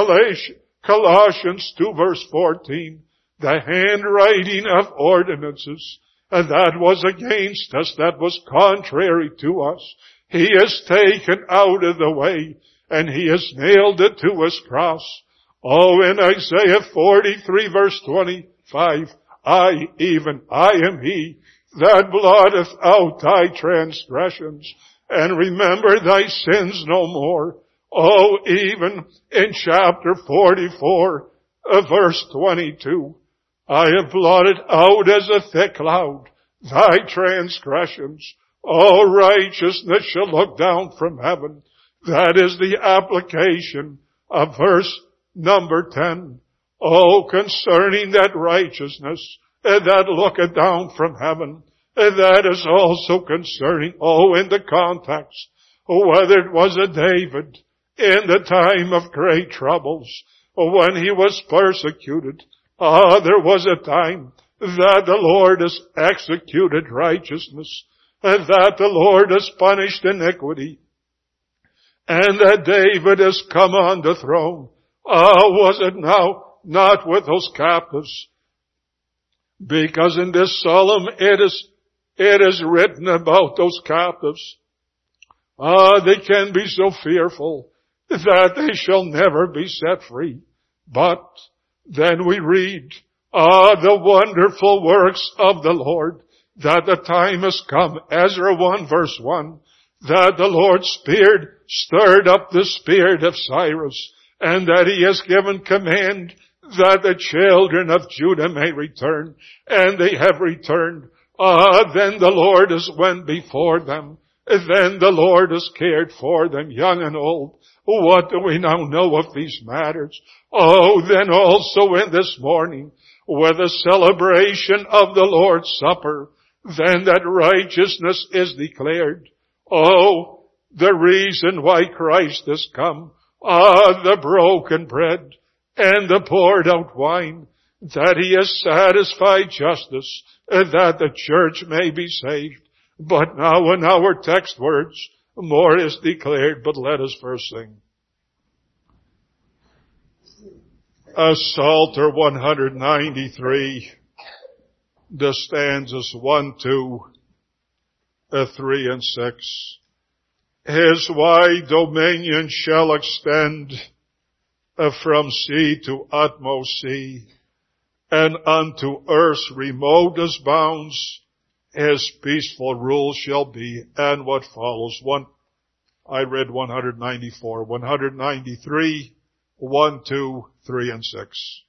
Colossians two verse fourteen, the handwriting of ordinances, and that was against us, that was contrary to us, he has taken out of the way, and he has nailed it to his cross. Oh, in Isaiah forty-three verse twenty-five, I, even I am he that blotteth out thy transgressions, and remember thy sins no more. Oh, even in chapter forty-four, uh, verse twenty-two, I have blotted out as a thick cloud thy transgressions. Oh, righteousness shall look down from heaven. That is the application of verse number ten. Oh, concerning that righteousness that looketh down from heaven, that is also concerning, oh, in the context, whether it was a David in the time of great troubles, when he was persecuted. Ah, there was a time that the Lord has executed righteousness, and that the Lord has punished iniquity, and that David has come on the throne. Ah, was it now not with those captives? Because in this psalm it is, it is written about those captives. Ah, they can be so fearful that they shall never be set free. But then we read, ah, the wonderful works of the Lord, that the time has come, Ezra one verse one, that the Lord spirit stirred up the spirit of Cyrus, and that he has given command that the children of Judah may return, and they have returned. Ah, then the Lord has went before them. Then the Lord has cared for them, young and old. What do we now know of these matters? Oh, then also in this morning, with the celebration of the Lord's Supper, then that righteousness is declared. Oh, the reason why Christ has come, ah, the broken bread and the poured out wine, that he has satisfied justice, and that the church may be saved. But now in our text words, more is declared, but let us first sing. Uh, Psalter one ninety-three, the stanzas one, two, uh, three, and six. His wide dominion shall extend uh, from sea to utmost sea, and unto earth's remotest bounds his peaceful rule shall be, and what follows. One, I read one ninety-four, one ninety-three, one, two, three, and six.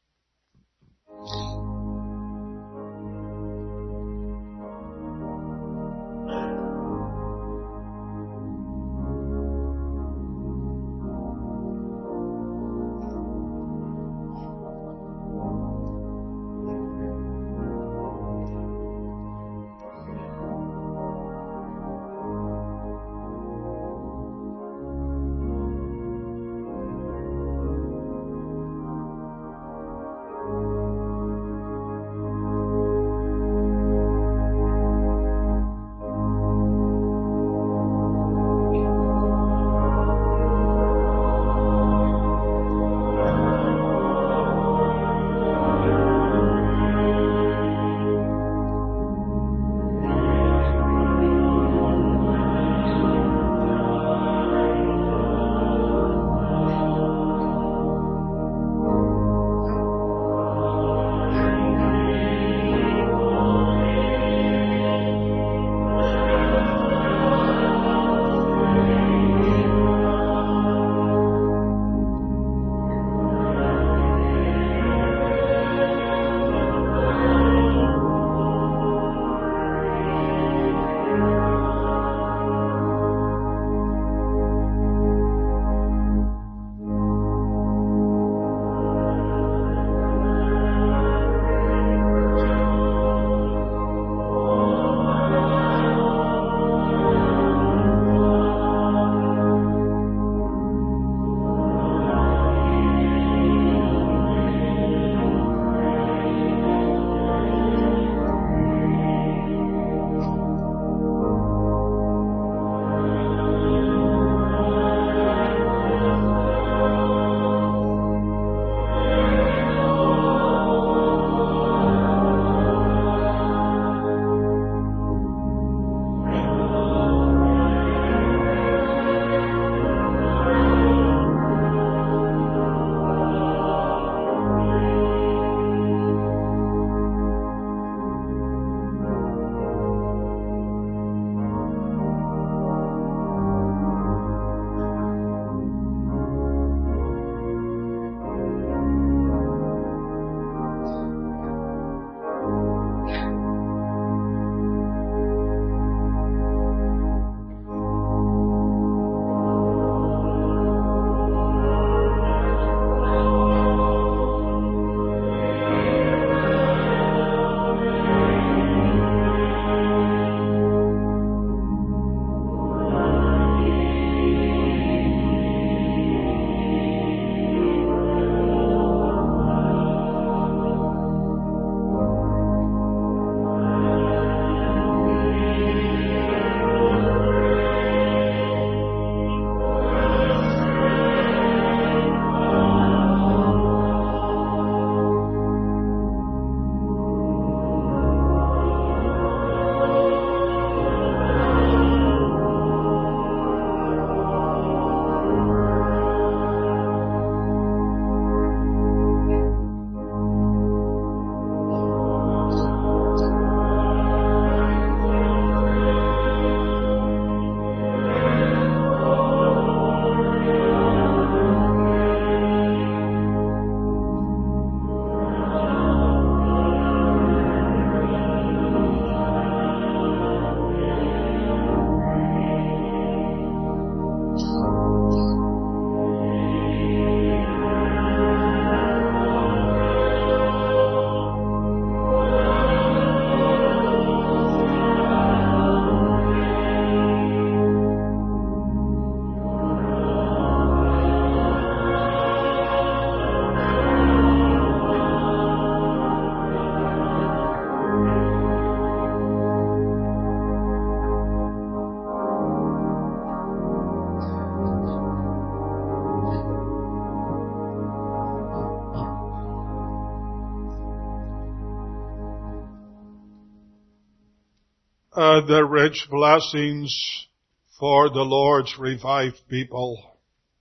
uh, the rich blessings for the Lord's revived people,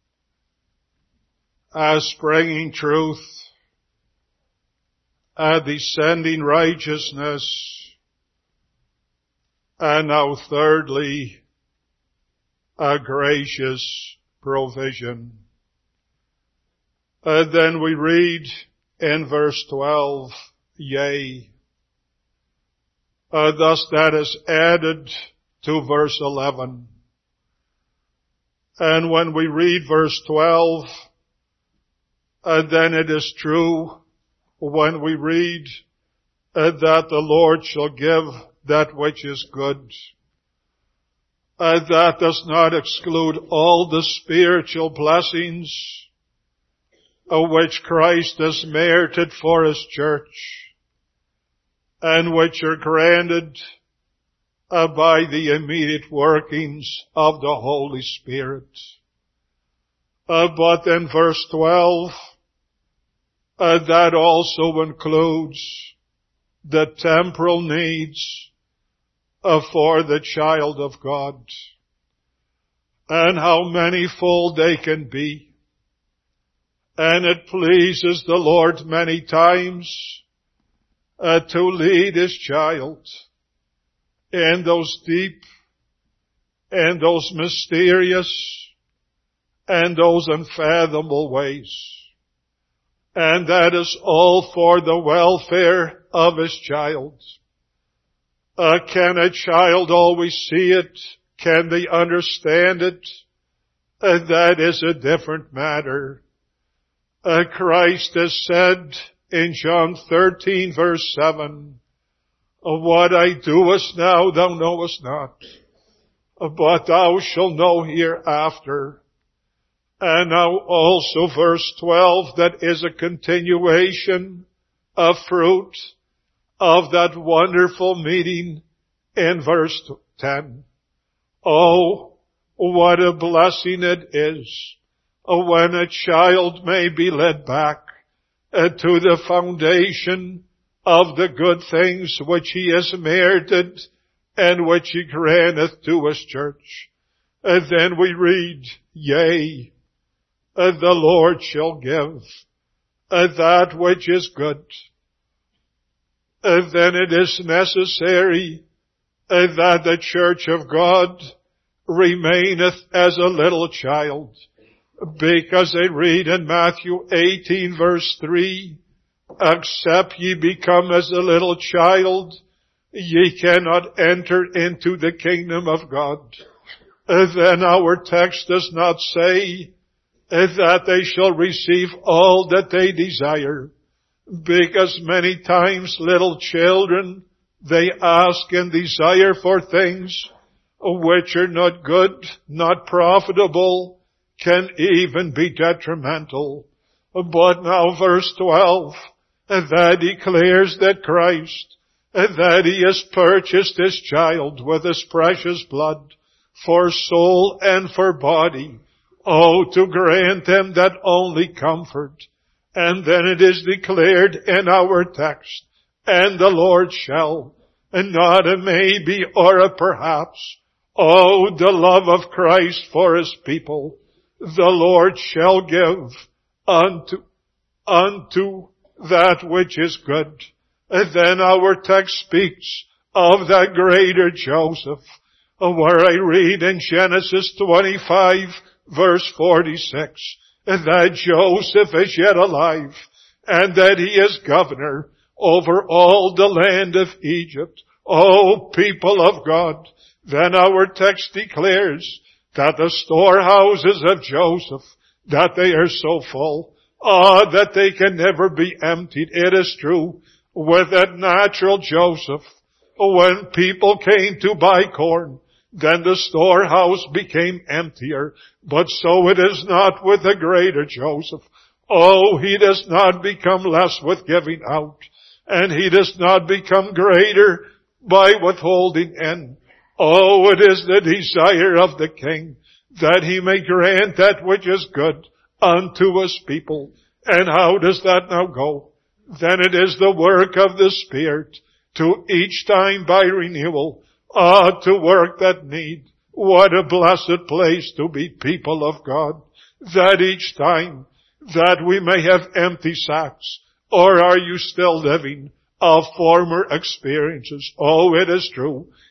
as bringing truth, and descending righteousness, And now thirdly, a gracious provision. Uh, then we read in verse twelve, yea. Uh, thus that is added to verse eleven. And when we read verse twelve, uh, then it is true when we read uh, that the Lord shall give that which is good. Uh, that does not exclude all the spiritual blessings uh, which Christ has merited for His church, and which are granted uh, by the immediate workings of the Holy Spirit. Uh, but in verse twelve, uh, that also includes the temporal needs uh, for the child of God, and how manifold they can be. And it pleases the Lord many times Uh, to lead His child in those deep and those mysterious and those unfathomable ways. And that is all for the welfare of His child. Uh, can a child always see it? Can they understand it? Uh, that is a different matter. Uh, Christ has said in John thirteen verse seven, what I doest now thou knowest not, but thou shalt know hereafter. And now also verse twelve, that is a continuation of fruit of that wonderful meeting in verse ten. Oh, what a blessing it is when a child may be led back Uh, to the foundation of the good things which He has merited and which He granteth to His church. And then we read, yea, uh, the Lord shall give uh, that which is good. And then it is necessary uh, that the church of God remaineth as a little child. Because they read in Matthew eighteen verse three, except ye become as a little child, ye cannot enter into the kingdom of God. Then our text does not say that they shall receive all that they desire. Because many times little children, they ask and desire for things which are not good, not profitable, can even be detrimental. But now verse twelve, that declares that Christ, that He has purchased His child with His precious blood for soul and for body. Oh, to grant them that only comfort. And then it is declared in our text, and the Lord shall, and not a maybe or a perhaps. Oh, the love of Christ for His people. The Lord shall give unto, unto that which is good. And then our text speaks of that greater Joseph, where I read in Genesis twenty-five verse forty-six, that Joseph is yet alive, and that he is governor over all the land of Egypt. O people of God, then our text declares that the storehouses of Joseph, that they are so full, ah, that they can never be emptied. It is true with that natural Joseph. When people came to buy corn, then the storehouse became emptier. But so it is not with the greater Joseph. Oh, he does not become less with giving out, and he does not become greater by withholding in. Oh, it is the desire of the King that He may grant that which is good unto His people. And how does that now go? Then it is the work of the Spirit to each time by renewal, ah, to work that need. What a blessed place to be people of God, that each time that we may have empty sacks, or are you still living of former experiences? Oh, it is true.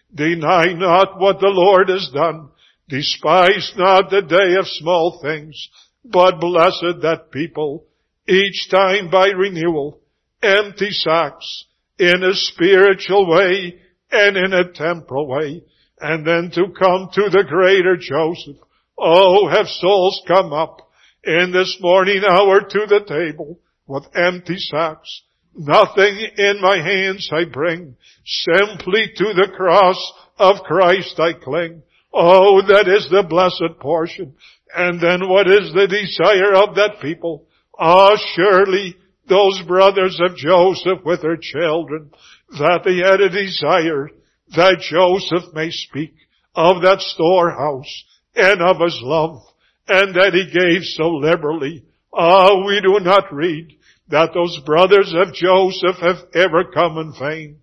Deny not what the Lord has done. Despise not the day of small things. But blessed that people, each time by renewal, empty sacks in a spiritual way and in a temporal way, and then to come to the greater Joseph. Oh, have souls come up in this morning hour to the table with empty sacks. Nothing in my hands I bring, simply to the cross of Christ I cling. Oh, that is the blessed portion. And then what is the desire of that people? Ah, oh, surely those brothers of Joseph with their children, that they had a desire that Joseph may speak of that storehouse and of his love, and that he gave so liberally. Ah, oh, we do not read that those brothers of Joseph have ever come in vain.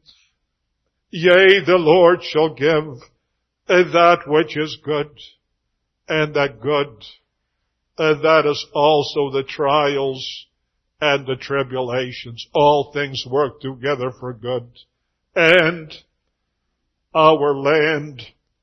Yea, the Lord shall give that which is good, and that good, and that is also the trials and the tribulations. All things work together for good. And our land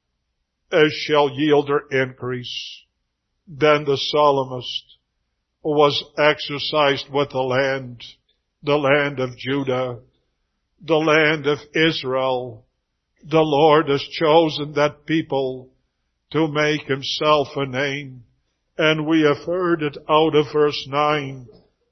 shall yield her increase. Then the psalmist was exercised with the land, the land of Judah, the land of Israel. The Lord has chosen that people to make himself a name. And we have heard it out of verse nine.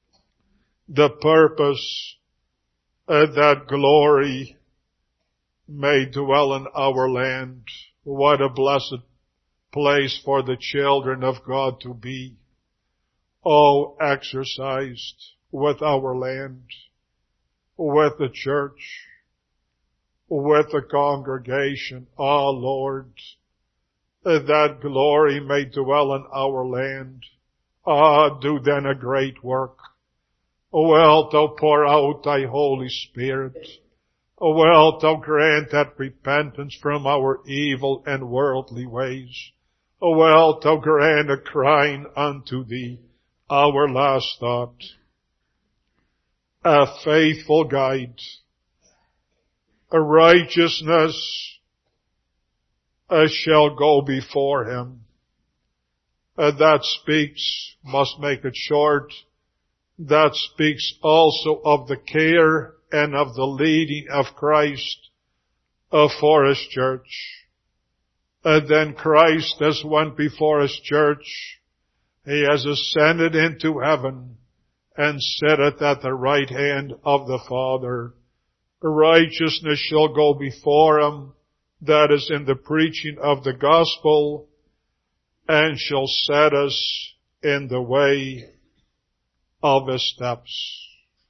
The purpose uh, that glory may dwell in our land. What a blessed place for the children of God to be. Oh, exercised with our land, with the church, with the congregation. Ah, Lord, that glory may dwell in our land. Ah, do then a great work. Wilt thou pour out thy Holy Spirit? Wilt thou grant that repentance from our evil and worldly ways? Wilt thou grant a crying unto thee? Our last thought. A faithful guide. A righteousness uh, shall go before him. Uh, that speaks, must make it short, that speaks also of the care and of the leading of Christ uh, for his church. Uh, then Christ has went before his church. He has ascended into heaven and sitteth at the right hand of the Father. Righteousness shall go before him, that is in the preaching of the gospel, and shall set us in the way of his steps.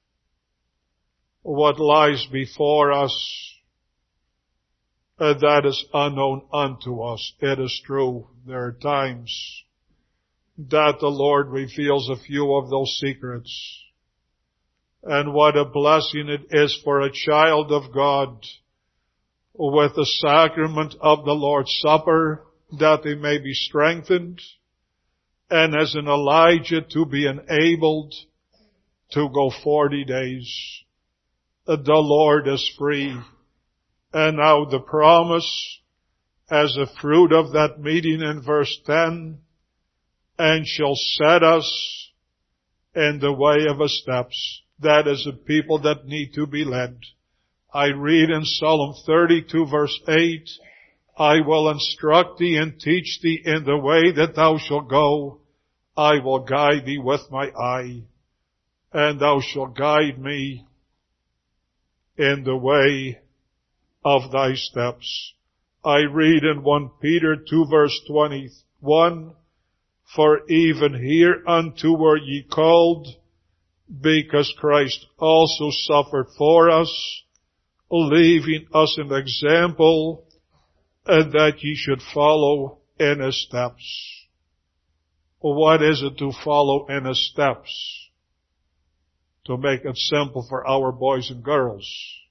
What lies before us, uh, that is unknown unto us. It is true. There are times that the Lord reveals a few of those secrets. And what a blessing it is for a child of God with the sacrament of the Lord's Supper, that they may be strengthened, and as an Elijah to be enabled to go forty days. The Lord is free. And now the promise as a fruit of that meeting in verse ten, and shall set us in the way of his steps. That is a people that need to be led. I read in Psalm thirty-two verse eight, I will instruct thee and teach thee in the way that thou shalt go. I will guide thee with my eye, and thou shalt guide me in the way of thy steps. I read in First Peter two verse twenty-one, for even hereunto were ye called, because Christ also suffered for us, leaving us an example, and that ye should follow in his steps. What is it to follow in his steps? To make it simple for our boys and girls.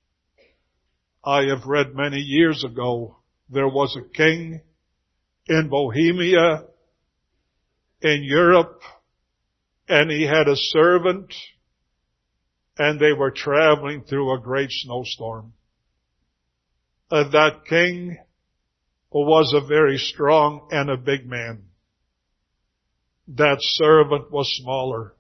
I have read many years ago, there was a king in Bohemia, in Europe, and he had a servant, and they were traveling through a great snowstorm. Uh, that king was a very strong and a big man. That servant was smaller.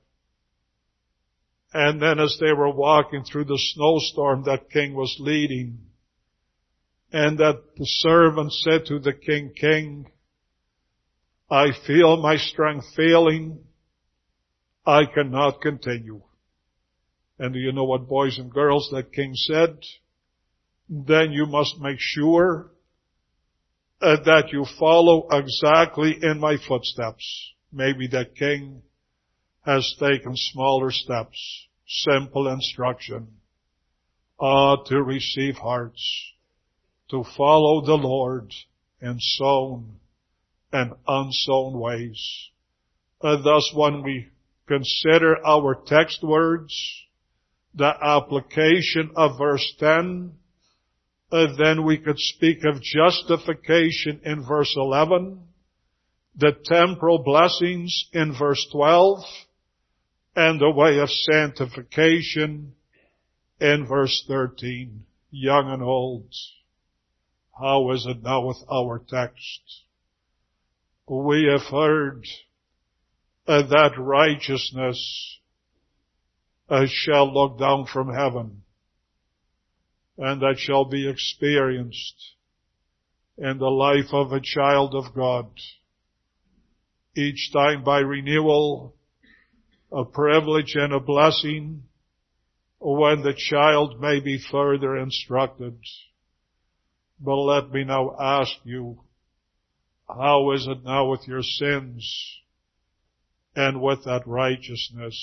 And then as they were walking through the snowstorm, that king was leading. And that the servant said to the king, King, I feel my strength failing. I cannot continue. And do you know what, boys and girls, that king said? Then you must make sure uh, that you follow exactly in my footsteps. Maybe that king has taken smaller steps, simple instruction, uh, to receive hearts, to follow the Lord in sown and unsown ways. Uh, thus, when we consider our text words, the application of verse ten, uh, then we could speak of justification in verse eleven, the temporal blessings in verse twelve, and the way of sanctification in verse thirteen. Young and old, how is it now with our text? We have heard uh, that righteousness uh, shall look down from heaven, and that shall be experienced in the life of a child of God. Each time by renewal, a privilege and a blessing when the child may be further instructed. But let me now ask you, how is it now with your sins and with that righteousness?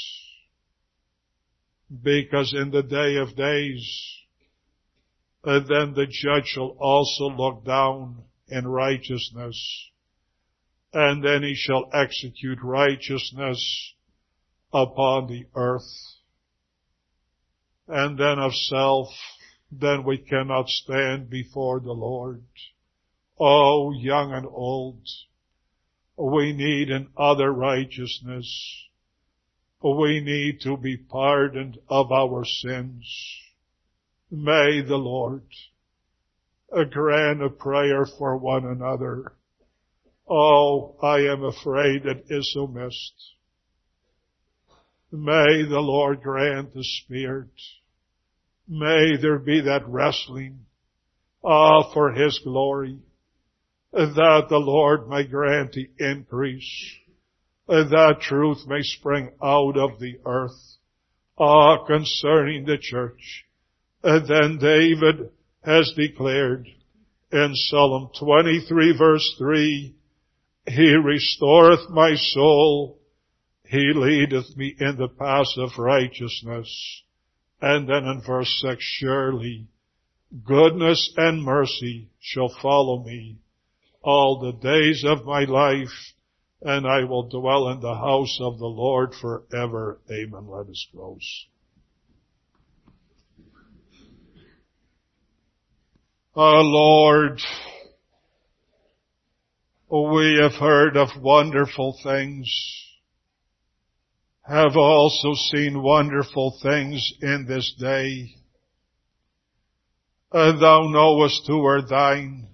Because in the day of days, uh, then the judge shall also look down in righteousness, and then he shall execute righteousness upon the earth. And then of self, then we cannot stand before the Lord. Oh, young and old, we need another righteousness. We need to be pardoned of our sins. May the Lord grant a prayer for one another. Oh, I am afraid it is so missed. May the Lord grant the Spirit. May there be that wrestling, ah, for His glory, that the Lord may grant the increase, that truth may spring out of the earth, ah, concerning the church. And then David has declared in Psalm twenty-three verse three, He restoreth my soul, He leadeth me in the paths of righteousness. And then in verse six, surely goodness and mercy shall follow me all the days of my life, and I will dwell in the house of the Lord forever. Amen. Let us close. Our Lord, we have heard of wonderful things, have also seen wonderful things in this day. Uh, thou knowest who are thine.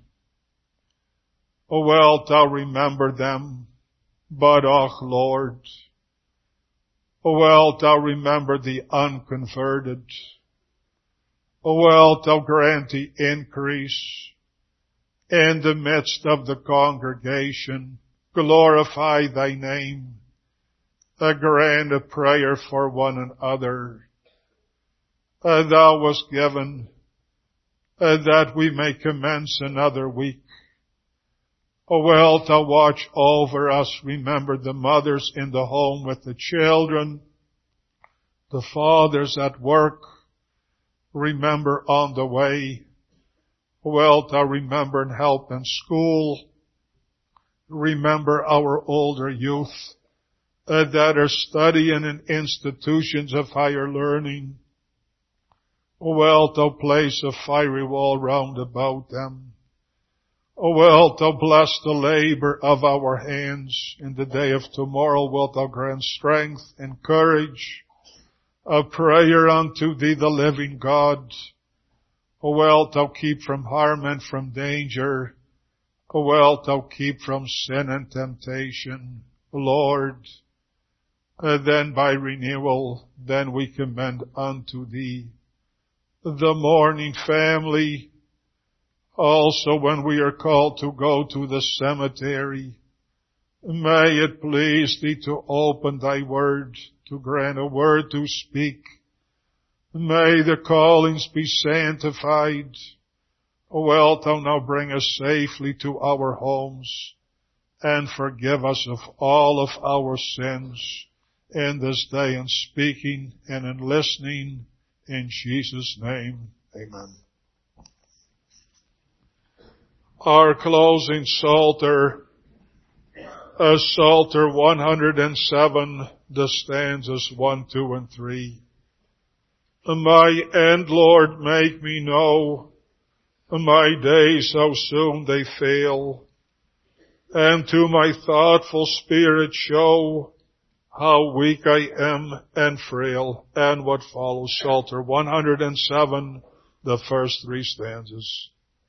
O wilt thou remember them? But, oh Lord, O wilt thou remember the unconverted? O wilt thou grant the increase in the midst of the congregation? Glorify thy name. Uh, grant a prayer for one another. Uh, thou wast given uh, that we may commence another week. O wilt thou watch over us, remember the mothers in the home with the children, the fathers at work, remember on the way. O wilt thou remember and help in school, remember our older youth uh, that are studying in institutions of higher learning. O wilt thou place a fiery wall round about them. O wilt thou bless the labor of our hands. In the day of tomorrow wilt thou grant strength and courage, a prayer unto thee, the living God. O wilt thou keep from harm and from danger. O wilt thou keep from sin and temptation, Lord. And then by renewal, then we commend unto thee the mourning family. Also when we are called to go to the cemetery, may it please thee to open thy word, to grant a word to speak. May the callings be sanctified. Wilt thou now bring us safely to our homes and forgive us of all of our sins in this day in speaking and in listening. In Jesus' name, amen. Our closing Psalter, uh, Psalter one hundred seven, the stanzas one, two, and three. My end, Lord, make me know, my days how soon they fail, and to my thoughtful spirit show how weak I am and frail. And what follows, Psalter one hundred seven, the first three stanzas.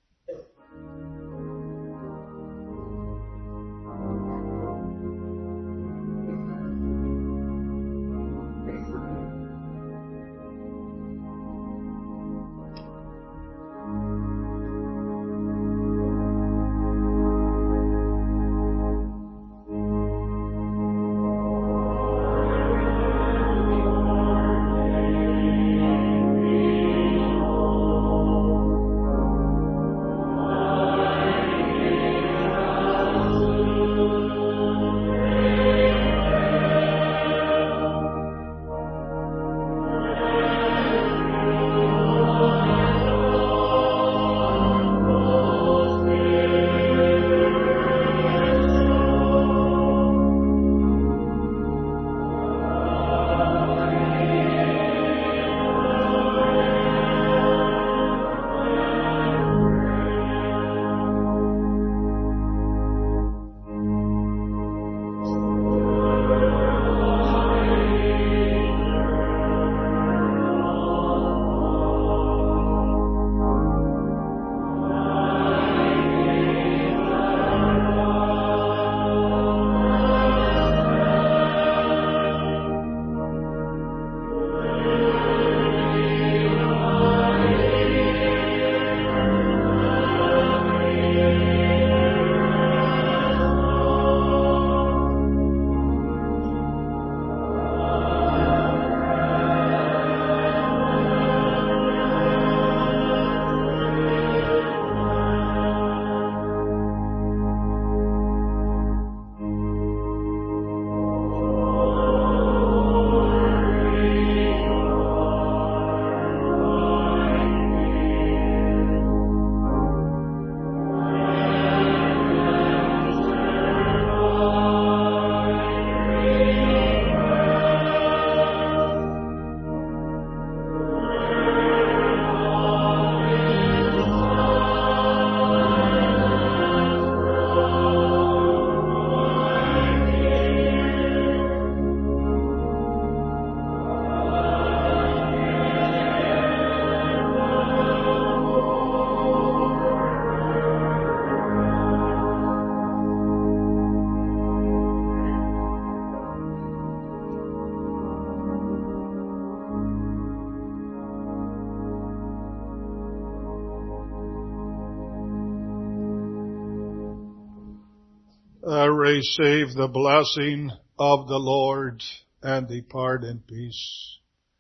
Uh, receive the blessing of the Lord and depart in peace.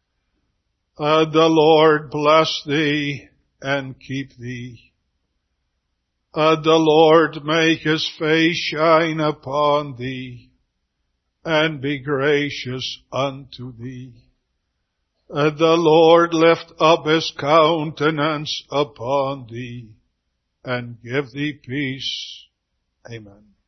Uh, the Lord bless thee and keep thee. Uh, the Lord make his face shine upon thee and be gracious unto thee. Uh, the Lord lift up his countenance upon thee and give thee peace. Amen.